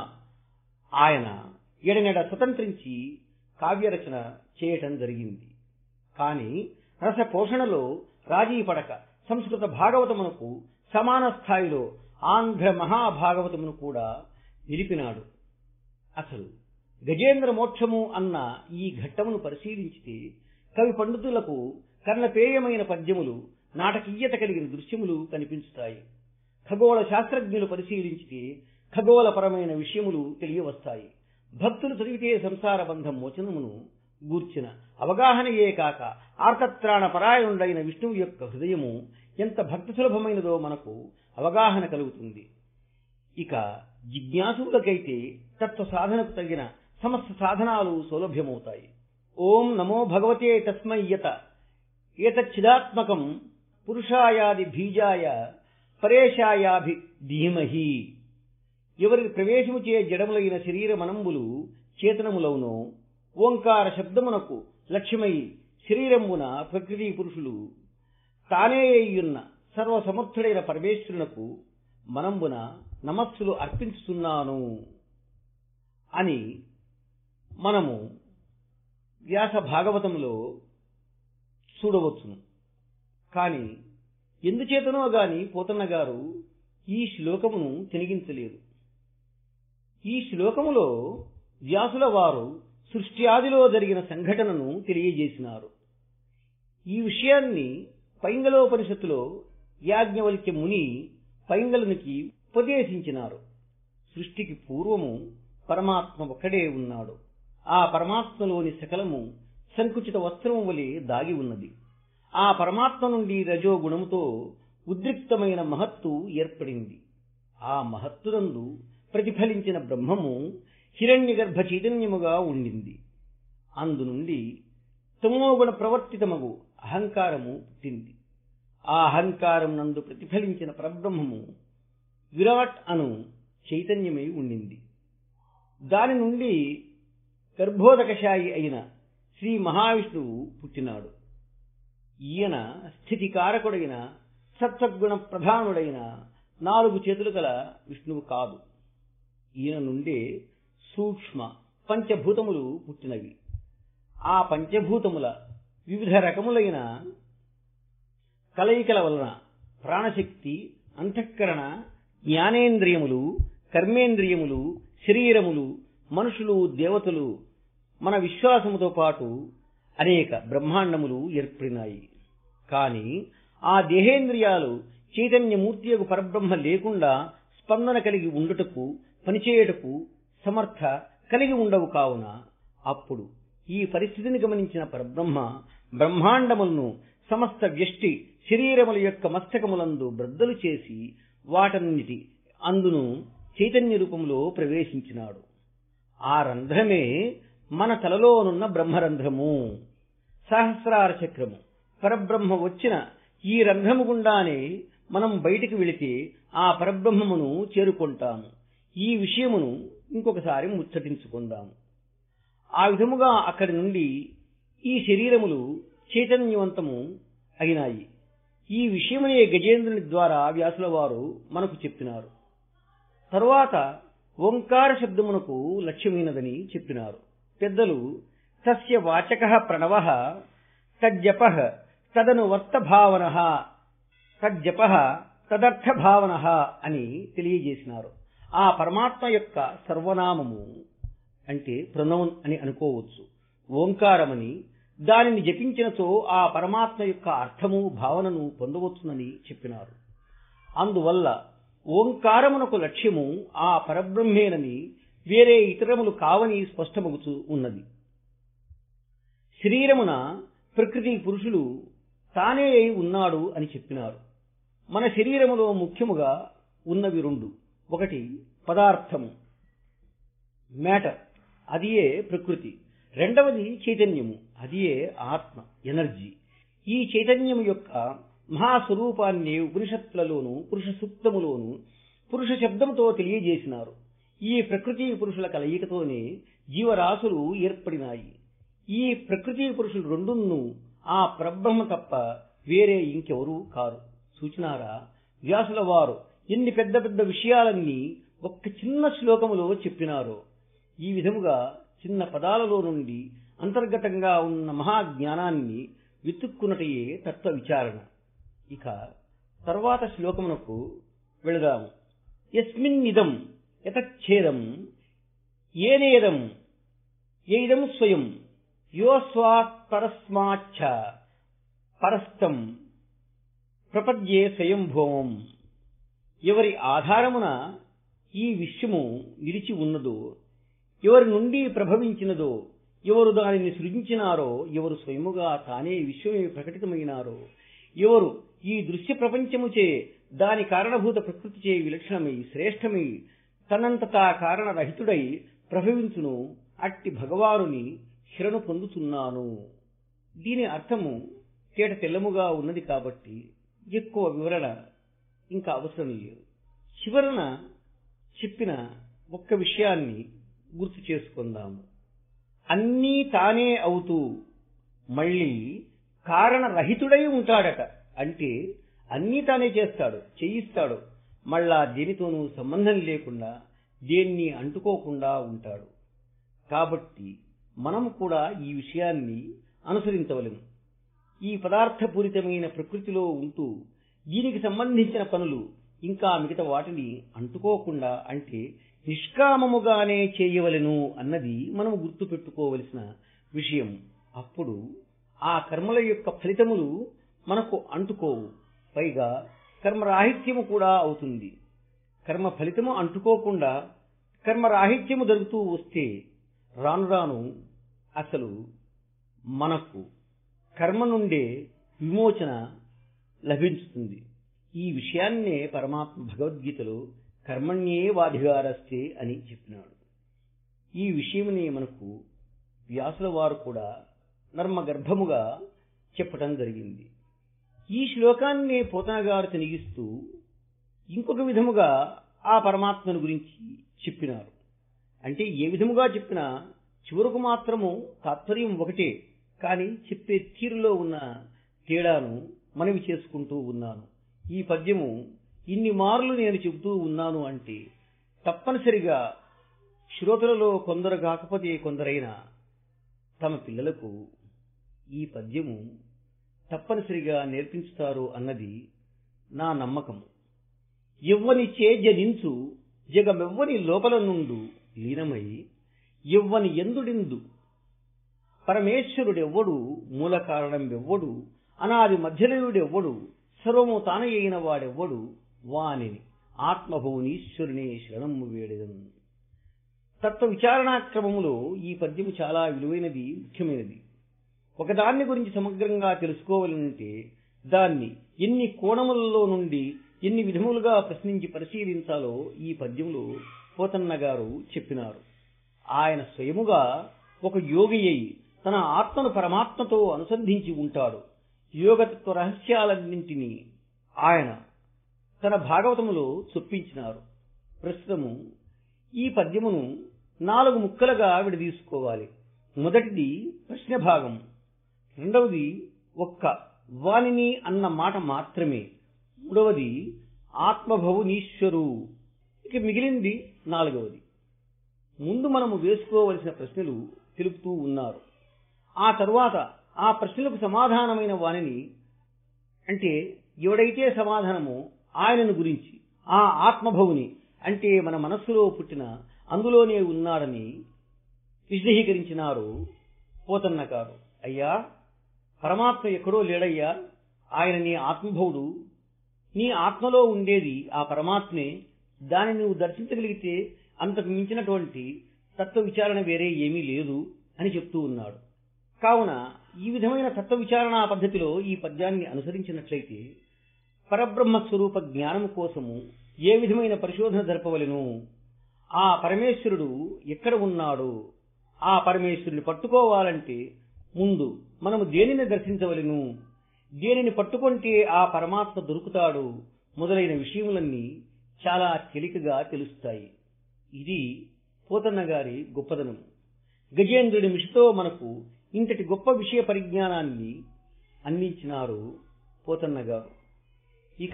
ఆయన ఎడనెడ స్వతంత్రించి కావ్యరచన చేయటం జరిగింది. కానీ రస పోషణలో రాజీ పడక సంస్కృత భాగవతమునకు సమాన స్థాయిలో ఆంధ్ర మహాభాగవతమును కూడా నిలిపినాడు. అసలు గజేంద్ర మోక్షము అన్న ఈ ఘట్టమును పరిశీలించితే కవి పండితులకు కర్ణపేయమైన పద్యములు, నాటకీయత కలిగిన దృశ్యములు కనిపించుతాయి. ఖగోళ శాస్త్రజ్ఞులు పరిశీలించితే ఖగోళపరమైన విషయములు తెలియవస్తాయి. భక్తులు చదివితే సంసార బంధం మోచనమును గూర్చిన అవగాహనయే కాక ఆర్తత్రాణ పరాయణుడైన విష్ణువు యొక్క హృదయము ఎంత భక్తి సులభమైనదో మనకు అవగాహన కలుగుతుంది. ఇక జిజ్ఞాసులకైతే తత్వ సాధనకు తగిన సమస్త సాధనాలు సౌలభ్యమవుతాయి. ఓం నమో భగవతే తస్మై యత ఏతచ్చిదాత్మకం పురుషాయాది బీజాయ పరేశాయాభి ధీమహి. ఎవరికి ప్రవేశము చే జడములైన శరీర మనంబులు చేతనములవునో ఓంకార శబ్దమునకు లక్ష్యమై శరీరమున ప్రకృతి పురుషులు తానే అయ్యున్న సర్వసమర్థుడైన పరమేశ్వరునకు మనంబున నమస్సులు అర్పించుతున్నాను అని మనము వ్యాస భాగవతంలో చూడవచ్చును. కానీ ఎందుచేతనో గాని పోతన్న గారు ఈ శ్లోకమును తినిగించలేదు. ఈ శ్లోకములో వ్యాసుల వారు సృష్టి ఆదిలో జరిగిన సంఘటనను తెలియజేసినారు. ఈ విషయాన్ని పైంగలోపనిషత్తులో యాజ్ఞవల్క్య ముని పైంగలునికి ఉపదేశించినారు. సృష్టికి పూర్వము పరమాత్మ ఒక్కడే ఉన్నాడు. ఆ పరమాత్మలోని సకలము సంకుచిత వస్త్రము వలె దాగి ఉన్నది. ఆ పరమాత్మ నుండి రజోగుణముతో ఉద్రిక్తమైన మహత్తు ఏర్పడింది. ఆ మహత్తునందు ప్రతిఫలించిన బ్రహ్మము హిరణ్యగర్భ చైతన్యముగా ఉండింది. అందునుండి తమోగుణ ప్రవర్తితమగు అహంకారము పుట్టింది. ఆ అహంకారం నందు ప్రతిఫలించిన పరబ్రహ్మము విరాట్ అను చైతన్యమై ఉండింది. దాని నుండి గర్భోదకశాయి అయిన శ్రీ మహావిష్ణువు పుట్టినాడు. ఈయన స్థితికారకుడైన సత్వగుణ ప్రధానుడైన 4 చేతులు గల విష్ణువు కాదు. ఈయన నుండే సూక్ష్మ పంచభూతములు పుట్టినవి. ఆ పంచభూతముల వివిధ రకములైన కలయికల వలన ప్రాణశక్తి, అంతఃకరణ, జ్ఞానేంద్రియములు, కర్మేంద్రియములు, శరీరములు, మనుషులు, దేవతలు, మన విశ్వాసముతో పాటు అనేక బ్రహ్మాండములు ఏర్పడినాయి. కాని ఆ దేహేంద్రియాలు చైతన్యమూర్తియగు పరబ్రహ్మ లేకుండా స్పందన కలిగి ఉండుటకు, పనిచేయుటకు సమర్థ కలిగి ఉండవు. కావున అప్పుడు ఈ పరిస్థితిని గమనించిన పరబ్రహ్మ బ్రహ్మాండములను సమస్త వ్యష్టి శరీరముల యొక్క మస్తకములందు బ్రద్దలు చేసి వాటన్నిటి అందును చైతన్య రూపంలో ప్రవేశించినాడు. ఆ రంధ్రమే మన తలలోనున్న బ్రహ్మరంధ్రము, సహస్రార చక్రము. పరబ్రహ్మ వచ్చిన ఈ రంధ్రము గుండానే మనం బయటికి వెళితే ఆ పరబ్రహ్మమును చేరుకుంటాము. ఈ విషయమును ఇంకొకసారి ముచ్చటించుకుందాము. ఆ విధముగా అక్కడి నుండి ఈ శరీరములు చైతన్యవంతము అయినాయి. ఈ విషయమనే గజేంద్రుని ద్వారా వ్యాసుల వారు మనకు చెప్పినారు. తరువాత ఓంకార శబ్దమునకు లక్ష్యమైనదని చెప్పినారు పెద్దలు. తస్య వాచకః ప్రణవః తజ్జపః తదనువర్త భావనః తజ్జపః తదర్థ భావనః అని తెలియజేసినారు. ఆ పరమాత్మ యొక్క సర్వనామము అంటే ప్రణవం అని అనుకోవచ్చు. ఓంకారమని, దానిని జపించినచో ఆ పరమాత్మ యొక్క అర్థము, భావనను పొందవచ్చునని చెప్పినారు. అందువల్ల ఓంకారమునకు లక్ష్యము ఆ పరబ్రహ్మేనని, వేరే ఇతరములు కావని స్పష్టమగుతూ ఉన్నది. శరీరమున ప్రకృతి పురుషులు తానే అయి ఉన్నాడు అని చెప్పినారు. మన శరీరములో ముఖ్యముగా ఉన్నవి 2. ఒకటి పదార్థము, మ్యాటర్, అదియే ప్రకృతి. రెండవది చైతన్యము, అదియే ఆత్మ, ఎనర్జీ. ఈ చైతన్యము యొక్క మహాస్వరూపాన్ని ఉపనిషత్తులలోను, పురుష సూక్తములోను పురుష శబ్దముతో తెలియజేసినారు. ఈ ప్రకృతి పురుషుల కలయికతోనే జీవరాశులు ఏర్పడినాయి. ఈ ప్రకృతి పురుషులు 2 ఆ పరబ్రహ్మ తప్ప వేరే ఇంకెవరూ కారు. సూచనారా వ్యాసుల వారు ఎన్ని పెద్ద పెద్ద విషయాలన్నీ ఒక్క చిన్న శ్లోకములో చెప్పినారో. ఈ విధముగా చిన్న పదాలలో నుండి అంతర్గతంగా ఉన్న మహాజ్ఞానాన్ని వెతుక్కున్నటయే తత్వ విచారణ. ఇక తర్వాత శ్లోకమునకు వెళదాము. యస్మిన్నిదం యతచ్ఛేదం ఏనేదం ఏదం స్వయం యోస్వాత్ పరస్మాచ్చ పరస్తం ప్రపద్యే స్వయంభూమం. ఎవరి ఆధారమున ఈ విశ్వము నిలిచి ఉన్నదో, ఎవరి నుండి ప్రభవించినదో, ఎవరు దానిని సృజించినారో, ఎవరు స్వయముగా తానే విశ్వమే ప్రకటితమైనారో, ఎవరు ఈ దృశ్య ప్రపంచముచే దాని కారణభూత ప్రకృతిచే విలక్షణమై శ్రేష్టమై తనంతటా కారణరహితుడై ప్రభవించును, అట్టి భగవానుని శరణు పొందుతున్నాను. దీని అర్థము తేట తెల్లముగా ఉన్నది కాబట్టి ఎక్కువ వివరణ ఇంకా అవసరం లేదు. చివరన చెప్పిన ఒక్క విషయాన్ని గుర్తు చేసుకుందాము. అన్నీ తానే అవుతూ మళ్ళీ కారణరహితుడై ఉంటాడట. అంటే అన్నీ తానే చేస్తాడు, చేయిస్తాడు. మళ్ళా దేనితోనూ సంబంధం లేకుండా, దేన్ని అంటుకోకుండా ఉంటాడు. కాబట్టి మనము కూడా ఈ విషయాన్ని అనుసరించవలెను. ఈ పదార్థపూరితమైన ప్రకృతిలో ఉంటూ దీనికి సంబంధించిన పనులు ఇంకా మిగతా వాటిని అంటుకోకుండా, అంటే నిష్కామముగానే చేయవలెను అన్నది మనము గుర్తు పెట్టుకోవలసిన విషయం. అప్పుడు ఆ కర్మల యొక్క ఫలితములు మనకు అంటుకోవు. పైగా కర్మరాహిత్యము కూడా అవుతుంది. కర్మ ఫలితము అంటుకోకుండా కర్మరాహిత్యము జరుగుతూ వస్తే రాను రాను అసలు మనకు కర్మ నుండే విమోచన లభించుతుంది. ఈ విషయాన్నే పరమాత్మ భగవద్గీతలో కర్మణ్యేవాధికారస్తే అని చెప్పినాడు. ఈ విషయమునే మనకు వ్యాసుల వారు కూడా నర్మగర్భముగా చెప్పటం జరిగింది. ఈ శ్లోకాన్ని పోతన గారు తినిగిస్తూ ఇంకొక విధముగా ఆ పరమాత్మను గురించి చెప్పినారు. అంటే ఏ విధముగా చెప్పినా చివరకు మాత్రము తాత్పర్యం ఒకటే, కానీ చెప్పే తీరులో ఉన్న తేడాను మనవి చేసుకుంటూ ఉన్నాను. ఈ పద్యము ఇన్ని మార్లు నేను చెబుతూ ఉన్నాను అంటే తప్పనిసరిగా శ్రోతలలో కొందరు కాకపోతే కొందరైనా తమ పిల్లలకు ఈ పద్యము తప్పనిసరిగా నేర్పించుతారు అన్నది నా నమ్మకము. ఎవ్వని చే జనించు జగమెవ్వని లోపల నుండు లీనమై ఎవ్వని ఎందుడిందు పరమేశ్వరుడెవ్వడు మూల కారణం ఎవ్వడు అనాది మధ్యలయుడెవ్వడు సర్వము తానే అయిన వాడెవ్వడు వానిని ఆత్మభువనీశ్వరుని శరణము వేడెదను. తత్వ విచారణాక్రమములో ఈ పద్యము చాలా విలువైనది, ముఖ్యమైనది. ఒకదాన్ని గురించి సమగ్రంగా తెలుసుకోవాలంటే దాన్ని ఎన్ని కోణములలో నుండి ఎన్ని విధములుగా ప్రశ్నించి పరిశీలించాలో ఈ పద్యంలో పోతన్న గారు చెప్పినారు. ఆయన స్వయముగా ఒక యోగి అయి తన ఆత్మను పరమాత్మతో అనుసంధించి ఉంటాడు. యోగతత్వ రహస్యాలన్నింటినీ ఆయన తన భాగవతములో చొప్పించినారు. ప్రస్తుతము ఈ పద్యమును 4 ముక్కలుగా విడదీసుకోవాలి. మొదటిది ప్రశ్న భాగం, రెండవది ఒక్క వానిని అన్న మాట మాత్రమే, మూడవది ఆత్మభువనీశ్వరు, ఇక మిగిలింది 4వది. ముందు మనము వేసుకోవలసిన ప్రశ్నలు తెలుపుతూ ఉన్నారు. ఆ తరువాత ఆ ప్రశ్నలకు సమాధానమైన వానిని, అంటే ఎవడైతే సమాధానమో ఆయనను గురించి, ఆ ఆత్మభవుని అంటే మన మనస్సులో పుట్టిన అందులోనే ఉన్నాడని విశదీకరించినారు పోతన్న గారు. అయ్యా, పరమాత్మ ఎక్కడో లేడయ్యా, ఆయన నీ ఆత్మభవుడు, నీ ఆత్మలో ఉండేది ఆ పరమాత్మే. దానిని నువ్వు దర్శించగలిగితే అంతకు మించినటువంటి తత్వ విచారణ వేరే ఏమీ లేదు అని చెప్తూ ఉన్నాడు. కావున ఈ విధమైన తత్వ విచారణా పద్ధతిలో ఈ పద్యాన్ని అనుసరించినట్లయితే పరబ్రహ్మ స్వరూప జ్ఞానము కోసము ఏ విధమైన పరిశోధన జరపవలెను, ఆ పరమేశ్వరుడు ఎక్కడ ఉన్నాడు, ఆ పరమేశ్వరుని పట్టుకోవాలంటే ముందు మనము దేనిని దర్శించవలెను, దేనిని పట్టుకుంటే ఆ పరమాత్మ దొరుకుతాడు మొదలైన విషయములన్నీ చాలా తేలికగా తెలుస్తాయి. ఇది పోతన్న గారి గొప్పదనం. గజేంద్రుడి మిషితో మనకు ఇంతటి గొప్ప విషయ పరిజ్ఞానాన్ని అందించినారు పోతన్న గారు. ఇక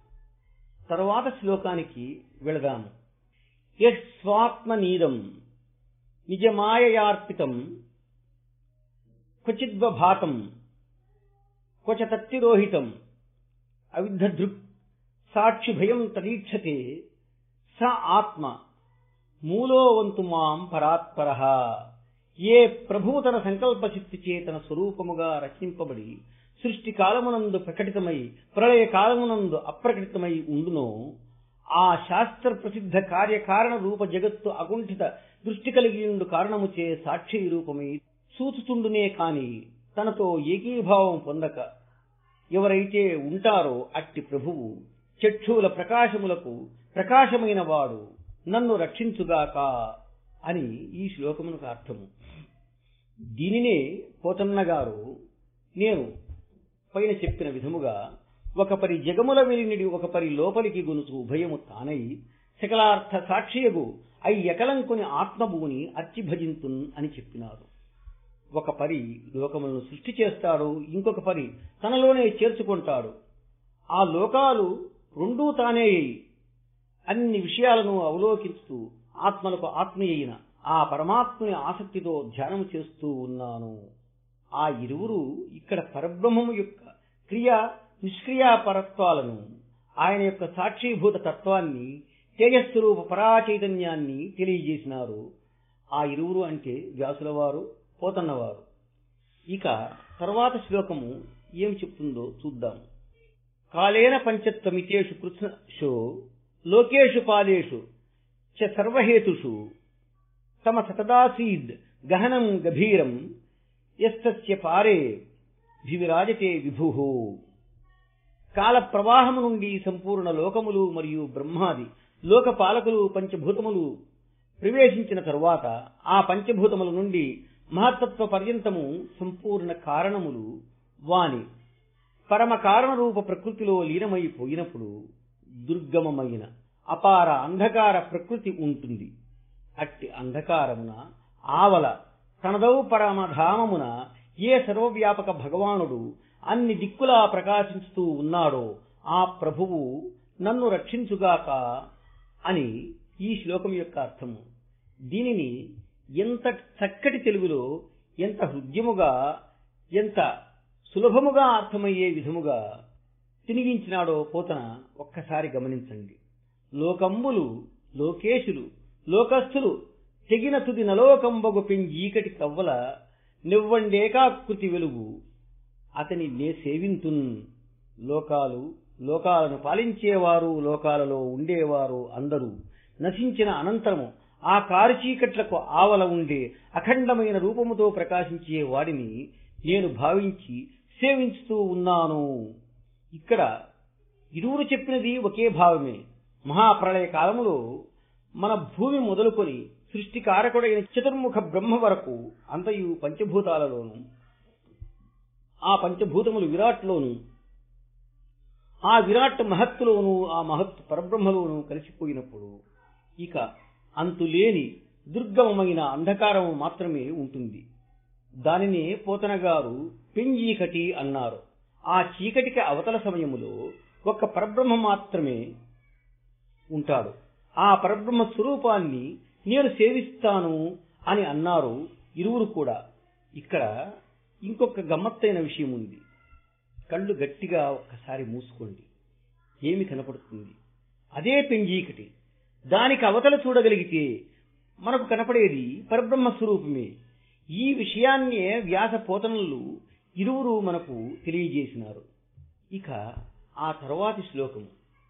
తరువాత శ్లోకానికి వెళదాము. యః స్వాత్మనీదం నిజమాయయార్పితం క్వచిద్వభాతం క్వచ తత్తిరోహితం అవిద్ధదృక్ సాక్షి భయం తదీక్షతే స ఆత్మ మూలోవంతు మాం పరాత్పరః. ఏ ప్రభువు తన సంకల్ప శక్తి చేతన స్వరూపముగా రచింపబడి సృష్టి కాలమునందు ప్రకటితమై ప్రళయ కాలమునందు అప్రకటితమై ఉండునో, ఆ శాస్త్ర ప్రసిద్ధ కార్యకారణ రూప జగత్తు అకుంఠిత దృష్టి కలిగియుండు కారణముచే సాక్షి రూపమై సూచుతుండునే కాని తనతో ఏకీభావం పొందక ఎవరైతే ఉంటారో అట్టి ప్రభువు చక్షువుల ప్రకాశములకు ప్రకాశమైన వాడు నన్ను రక్షించుగాక అని ఈ శ్లోకమునకు అర్థము. దీనినే పోతన్న గారు నేను పైన చెప్పిన విధముగా ఒక పరి జగముల వెలినిడి ఒక పరి లోపలికి గొనుచు ఉభయము తానై సకలార్థ సాక్షియగు అయ్యకలంకుని ఆత్మభూని అర్చి భజింతున్ అని చెప్పినారు. ఒక పరి లోకములను సృష్టి చేస్తాడు, ఇంకొక పరి తనలోనే చేర్చుకుంటాడు. ఆ లోకాలు రెండూ తానే అన్ని విషయాలను అవలోకిస్తూ ఆత్మలకు ఆత్మీయైన ఆ పరమాత్మని ఆసక్తితో ధ్యానం చేస్తూ ఉన్నాను. ఆ ఇరువురు ఇక్కడ పరబ్రహ్మము యొక్క క్రియా నిష్క్రియా పరత్వాలను, ఆయన యొక్క సాక్షీభూత తత్వాన్ని, తేజస్వరూప పరాచైతన్యాన్ని తెలియజేసినారు. ఆ ఇరువురు అంటే వ్యాసుల వారు, పోతన్నవారు. ఇక తర్వాత శ్లోకము ఏం చెప్తుందో చూద్దాం. కాలేన పంచత్వమితేషు కృష్ణశో లోకేషు పాలేషు చ సర్వహేతుషు తమ సతదాసీద్ గహనం గభీరం యస్తస్య పారే భివిరాజతే విభుః. కాల ప్రవాహము నుండి సంపూర్ణ లోకములు మరియు బ్రహ్మాది లోకపాలకులు పంచభూతములు ప్రవేశించిన తరువాత ఆ పంచభూతముల నుండి మహత్తత్వ పర్యంతము సంపూర్ణ కారణములు వాని పరమ కారణ రూప ప్రకృతిలో లీనమైపోయినప్పుడు దుర్గమమైన అపార అంధకార ప్రకృతి ఉంటుంది. అట్టి అంధకారమున ఆవల తనదౌ పరమధామమున ఏ సర్వవ్యాపక భగవానుడు అన్ని దిక్కులా ప్రకాశిస్తూ ఉన్నాడో ఆ ప్రభువు నన్ను రక్షించుగాక అని ఈ శ్లోకం యొక్క అర్థము. దీనిని ఎంత చక్కటి తెలుగులో ఎంత హృద్యముగా ఎంత సులభముగా అర్థమయ్యే విధముగా తినిగించినాడో పోతన ఒక్కసారి గమనించండి. లోకంబులు లోకేశులు లోకస్థులు తెగిన తుది నలోకంబగు పెంజీకటి కవ్వల నివ్వండేకాకృతి వెలుగు అతని నే సేవింతున్. లోకాలు లోకాలను పాలించేవారు లోకాలలో ఉండేవారు అందరూ నశించిన అనంతరము ఆ కారుచీకట్లకు ఆవల ఉండే అఖండమైన రూపముతో ప్రకాశించే వాడిని నేను భావించి సేవించుతూ ఉన్నాను. ఇక్కడ ఇరువురు చెప్పినది ఒకే భావమే. మహాప్రళయ కాలములో మన భూమి మొదలుకొని సృష్టికారకుడైన చతుర్ముఖ బ్రహ్మ వరకు అంతయు పంచభూతాలలోను ఆ పంచభూతములు విరాట్లోను ఆ విరాట్ మహత్తులోను ఆ మహత్ పరబ్రహ్మలోను కలిసిపోయినప్పుడు ఇక అంతులేని దుర్గమమైన అంధకారము మాత్రమే ఉంటుంది. దానినే పోతన గారు పెంజీకటి అన్నారు. ఆ చీకటికి అవతల సమయములో ఒక్క పరబ్రహ్మ మాత్రమే ఉంటాడు. ఆ పరబ్రహ్మ స్వరూపాన్ని నేను సేవిస్తాను అని అన్నారు ఇరువురు కూడా. ఇక్కడ ఇంకొక గమ్మత్తైన విషయం ఉంది. కళ్ళు గట్టిగా ఒక్కసారి మూసుకోండి. ఏమి కనపడుతుంది? అదే పెంజీకటి. దానికి అవతల చూడగలిగితే మనకు కనపడేది పరబ్రహ్మ స్వరూపమే. ఈ విషయాన్నే వ్యాస పోతనలు ఇరువురు మనకు తెలియజేసినారు. ఇక ఆ తరువాతి శ్లోకము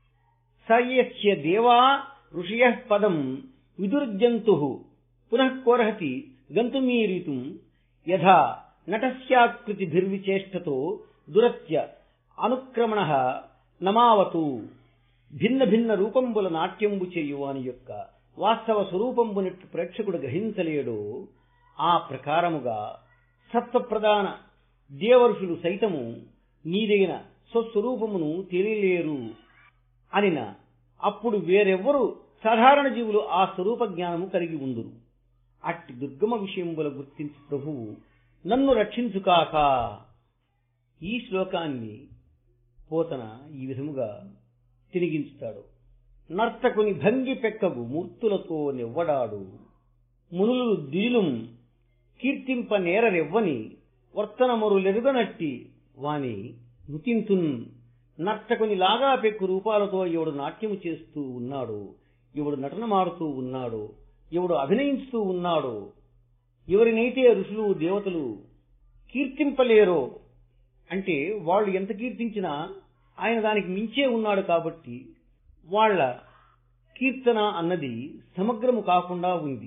సయస్య దేవా ఋషయః పదం విదుర్జంతుః పునః కోర్హతి గంతుమీరితుం యథా నటస్యాకృతిభిర్విచేష్టతో దురత్య అనుక్రమణః నమావతు. భిన్న భిన్న రూపంబుల నాట్యంబు చేయువాని యొక్క వాస్తవ స్వరూపంబునట్టు ప్రేక్షకుడు గ్రహించలేడో ఆ ప్రకారముగా సత్వప్రధాన దేవర్షులు సైతము నీదైన స్వస్వరూపమును తెలియలేరు అనిన అప్పుడు వేరెవ్వరు సాధారణ జీవులు ఆ స్వరూప జ్ఞానము కలిగి ఉందురు. అట్టి దుర్గమ విషయంబుల గుర్తించి ప్రభువు నన్ను రక్షించుకాక. ఈ శ్లోకాన్ని పోతన ఈ విధముగా తిరిగించుతాడు. నర్తకుని భంగి పెక్కగు మూర్తులతో నెవ్వడాడు మునులు దిలుం కీర్తింప నేరరెవ్వని వర్తనమరులెరుగనట్టి వాని నుతింతున్. నర్తకుని లాగా పెక్కు రూపాలతో ఎవడు నాట్యము చేస్తూ ఉన్నాడో, ఎవడు నటనమాడుతూ ఉన్నాడో, ఎవడు అభినయిస్తూ ఉన్నాడో, ఎవరినైతే ఋషులు దేవతలు కీర్తింపలేరో, అంటే వాళ్ళు ఎంత కీర్తించినా ఆయన దానికి మించే ఉన్నాడు కాబట్టి వాళ్ళ కీర్తన అన్నది సమగ్రము కాకుండా ఉంది.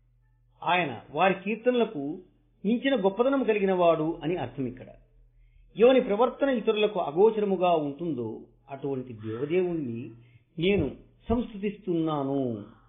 ఆయన వారి కీర్తనలకు మించిన గొప్పదనం కలిగిన వాడు అని అర్థం. ఇక్కడ ఎవని ప్రవర్తన ఇతరులకు అగోచరముగా ఉంటుందో అటువంటి దేవదేవుణ్ణి నేను సంస్తుతిస్తున్నాను.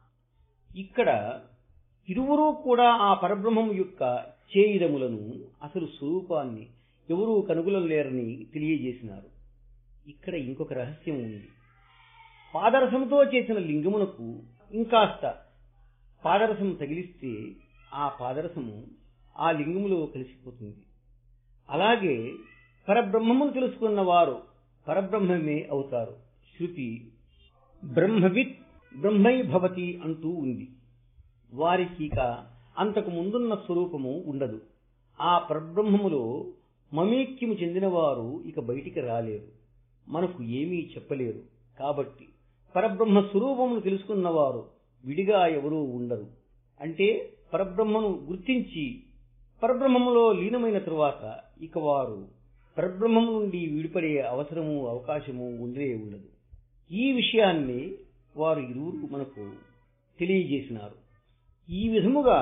ఇక్కడ ఇరువురూ కూడా ఆ పరబ్రహ్మము యొక్క చేయిదములను అసలు స్వరూపాన్ని ఎవరూ కనుగొనలేరని తెలియజేసినారు. ఇక్కడ ఇంకొక రహస్యం ఉంది. పాదరసముతో చేసిన లింగమునకు ఇంకాస్త పాదరసం తగిలిస్తే ఆ పాదరసము ఆ లింగములో కలిసిపోతుంది. అలాగే పరబ్రహ్మమును తెలుసుకున్న వారు పరబ్రహ్మమే అవుతారు. శృతి బ్రహ్మవిత్ బ్రహ్మై భవతి అంటూ ఉంది. వారికి ఇక అంతకు ముందున్న స్వరూపము ఉండదు. ఆ పరబ్రహ్మములో మమేక్యము చెందినవారు ఇక బయటికి రాలేరు, మనకు ఏమీ చెప్పలేరు. కాబట్టి పరబ్రహ్మ స్వరూపమును తెలుసుకున్నవారు విడిగా ఎవరూ ఉండరు. అంటే పరబ్రహ్మను గుర్తించి పరబ్రహ్మములో లీనమైన తరువాత ఇక వారు పరబ్రహ్మము నుండి విడిపడే అవసరము అవకాశము ఉండదు. ఈ విషయాన్ని వారు ఇరువురు మనకు తెలియజేసినారు. ఈ విధముగా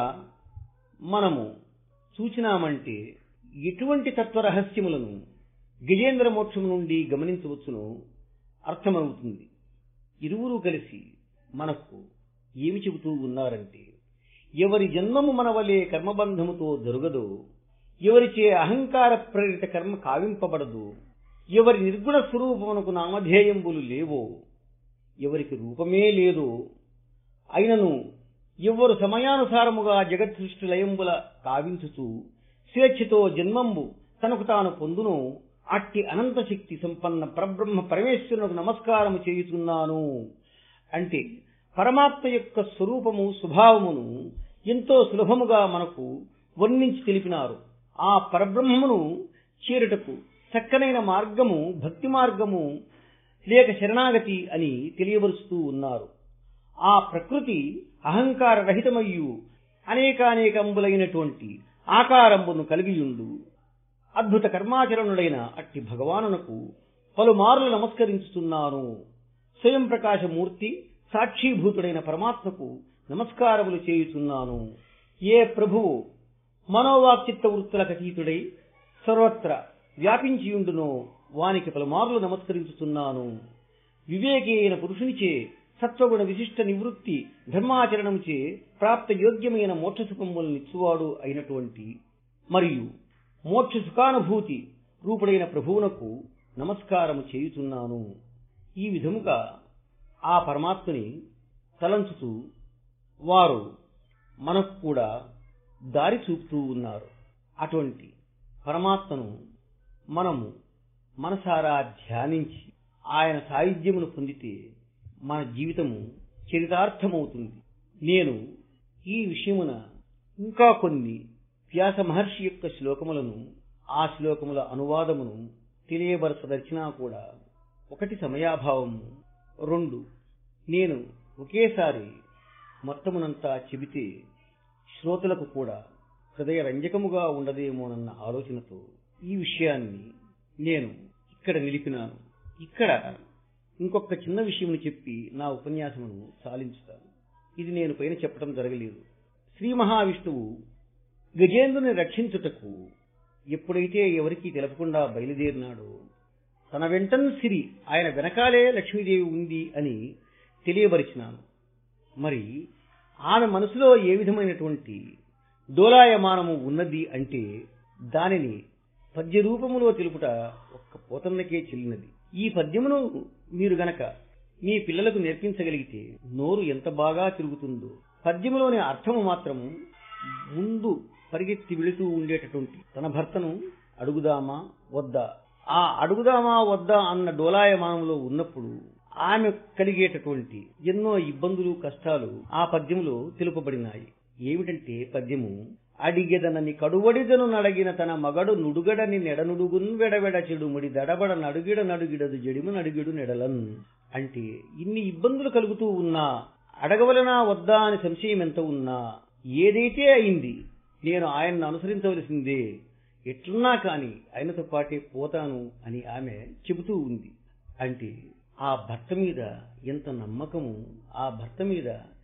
మనము చూచినామంటే ఎటువంటి తత్వరహస్యములను గజేంద్ర మోక్షము నుండి గమనించవచ్చునో అర్థమవుతుంది. ఇరువురు కలిసి మనకు ఏమి చెబుతూ ఉన్నారంటే ఎవరి జన్మము మనవలే కర్మబంధముతో జరుగదో, ఎవరిచే అహంకార ప్రేరిత కర్మ కావింపబడదు, ఎవరి నిర్గుణ స్వరూపమునకు నామధేయంబులు లేవో, ఎవరికి రూపమే లేదో, అయినను ఎవ్వరు సమయానుసారముగా జగత్ సృష్టి లయంబుల కావించుతూ స్వేచ్ఛతో జన్మంబు తనకు తాను పొందును, అట్టి అనంత శక్తి సంపన్న పరబ్రహ్మ పరమేశ్వరునకు నమస్కారము చేయుతున్నాను. అంటే పరమాత్మ యొక్క స్వరూపము స్వభావమును ఎంతో సులభముగా మనకు వర్ణించి తెలిపినారు. ఆ పరబ్రహ్మను చేరుటకు చక్కనైన మార్గము భక్తి మార్గము లేక శరణాగతి అని తెలియబరుస్తూ ఉన్నారు. ఆ ప్రకృతి అహంకార రహితమయ్యు అనేకానేకంబులైనటువంటి ఆకారంబును కలిగియుండు అద్భుత కర్మాచరణుడైన అట్టి భగవానునకు పలుమార్లు నమస్కరించుతున్నాను. స్వయం ప్రకాశమూర్తి సాక్షీభూతుడైన పరమాత్మకు నమస్కారములు చేయుచున్నాను. ఏ ప్రభువు మనోవాక్చిత్త వృత్తులకు అతీతుడై సర్వత్ర వ్యాపించియుండునో వానికి పలుమార్లు నమస్కరించుతున్నాను. వివేకి అయిన పురుషునిచే సత్వగుణ విశిష్ట నివృత్తి ధర్మాచరణముచే ప్రాప్త యోగ్యమైన మోక్ష సుఖములనిచ్చువాడు అయినటువంటి మరియు మోక్ష సుఖానుభూతి రూపుడైన ప్రభువునకు నమస్కారము చేయుచున్నాను. ఈ విధముగా ఆ పరమాత్మని తలంచుతూ వారు మనకు కూడా దారి చూపుతూ ఉన్నారు. అటువంటి పరమాత్మను మనము మనసారా ధ్యానించి ఆయన సాయుధ్యమును పొందితే మన జీవితము చరితార్థమవుతుంది. నేను ఈ విషయమున ఇంకా కొన్ని వ్యాస మహర్షి యొక్క శ్లోకములను ఆ శ్లోకముల అనువాదమును తెలియబరచదలిచినా కూడా ఒకటి సమయాభావము, రెండు నేను ఒకేసారి మొత్తమునంతా చెబితే శ్రోతలకు కూడా హృదయ రంజకముగా ఉండదేమోనన్న ఆలోచనతో ఈ విషయాన్ని నేను ఇక్కడ నిలిపినాను. ఇక్కడ ఇంకొక చిన్న విషయం చెప్పి నా ఉపన్యాసమును సాలించుతాను. ఇది నేను పైన చెప్పడం జరగలేదు. శ్రీ మహావిష్ణువు గజేంద్రుని రక్షించుటకు ఎప్పుడైతే ఎవరికీ తెలపకుండా బయలుదేరినాడో తన వెంటన్ సిరి ఆయన వెనకాలే లక్ష్మీదేవి ఉంది అని తెలియబరిచినాను. మరి ఆమె మనసులో ఏ విధమైనటువంటి డోలాయమానము ఉన్నది అంటే దానిని పద్య రూపములో తెలుపుట ఒక్క పోతన్నకే చెల్లినది. ఈ పద్యమును మీరు గనక మీ పిల్లలకు నేర్పించగలిగితే నోరు ఎంత బాగా తిరుగుతుందో. పద్యములోని అర్థము మాత్రము ముందు పరిగెత్తి వెళుతూ ఉండేటటువంటి తన భర్తను అడుగుదామా వద్దా, ఆ అడుగుదామా వద్దా అన్న డోలాయమానంలో ఉన్నప్పుడు ఆమె కలిగేటటువంటి ఎన్నో ఇబ్బందులు కష్టాలు ఆ పద్యములో తెలుపబడినాయి. ఏమిటంటే పద్యము అడిగెదనని కడువడిదను నడగిన తన మగడు నుడుగడని నెడనుడుగున్ వెడవెడ చెడుముడి దడబడ నడుగిడ నడుగిడదు జడిము నడుగిడు నెడలన్. అంటే ఇన్ని ఇబ్బందులు కలుగుతూ ఉన్నా అడగవలనా వద్దా అని సంశయం ఎంత ఉన్నా ఏదైతే అయింది నేను ఆయన్ను అనుసరించవలసిందే, ఎట్లున్నా కాని ఆయనతో పాటే పోతాను అని ఆమె చెబుతూ ఉంది. అంటే ఆ భర్త మీద ఎంత నమ్మకము, ఆ భర్త మీద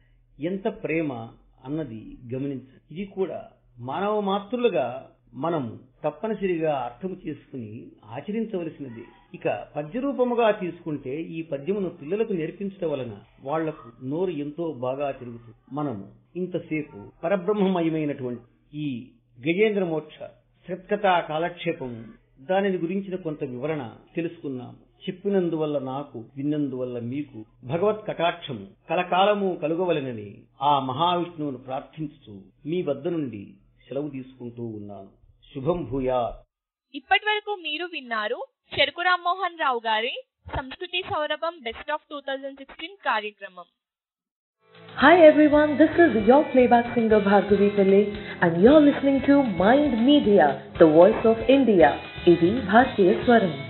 ఎంత ప్రేమ అన్నది గమనించ. ఇది కూడా మానవ మాతృలుగా మనము తప్పనిసరిగా అర్థము చేసుకుని ఆచరించవలసినది. ఇక పద్యరూపముగా తీసుకుంటే ఈ పద్యమును పిల్లలకు నేర్పించడం వలన వాళ్లకు నోరు ఎంతో బాగా తిరుగుతుంది. మనము ఇంతసేపు పరబ్రహ్మమయమైనటువంటి ఈ గజేంద్ర మోక్ష సత్కథా కాలక్షేపము దానిని గురించిన కొంత వివరణ తెలుసుకున్నాము. చెప్పినందువల్ల నాకు, విన్నందువల్ల మీకు భగవత్ కటాక్షము కలకాలము కలుగవలెనని ఆ మహావిష్ణువును ప్రార్థించుతూ మీ వద్ద నుండి సెలవు తీసుకుంటూ ఉన్నాను. శుభం భూయాత్. ఇప్పటి వరకు మీరు విన్నారు చెరుకు రామ్మోహన్ రావు గారి సంస్కృతి సౌరభం బెస్ట్ ఆఫ్ 2016 కార్యక్రమం. Hi everyone, this is your playback singer Bhargavi Pillai and you're listening to Mind Media, the voice of India. ఇది భారతీయ స్వరం.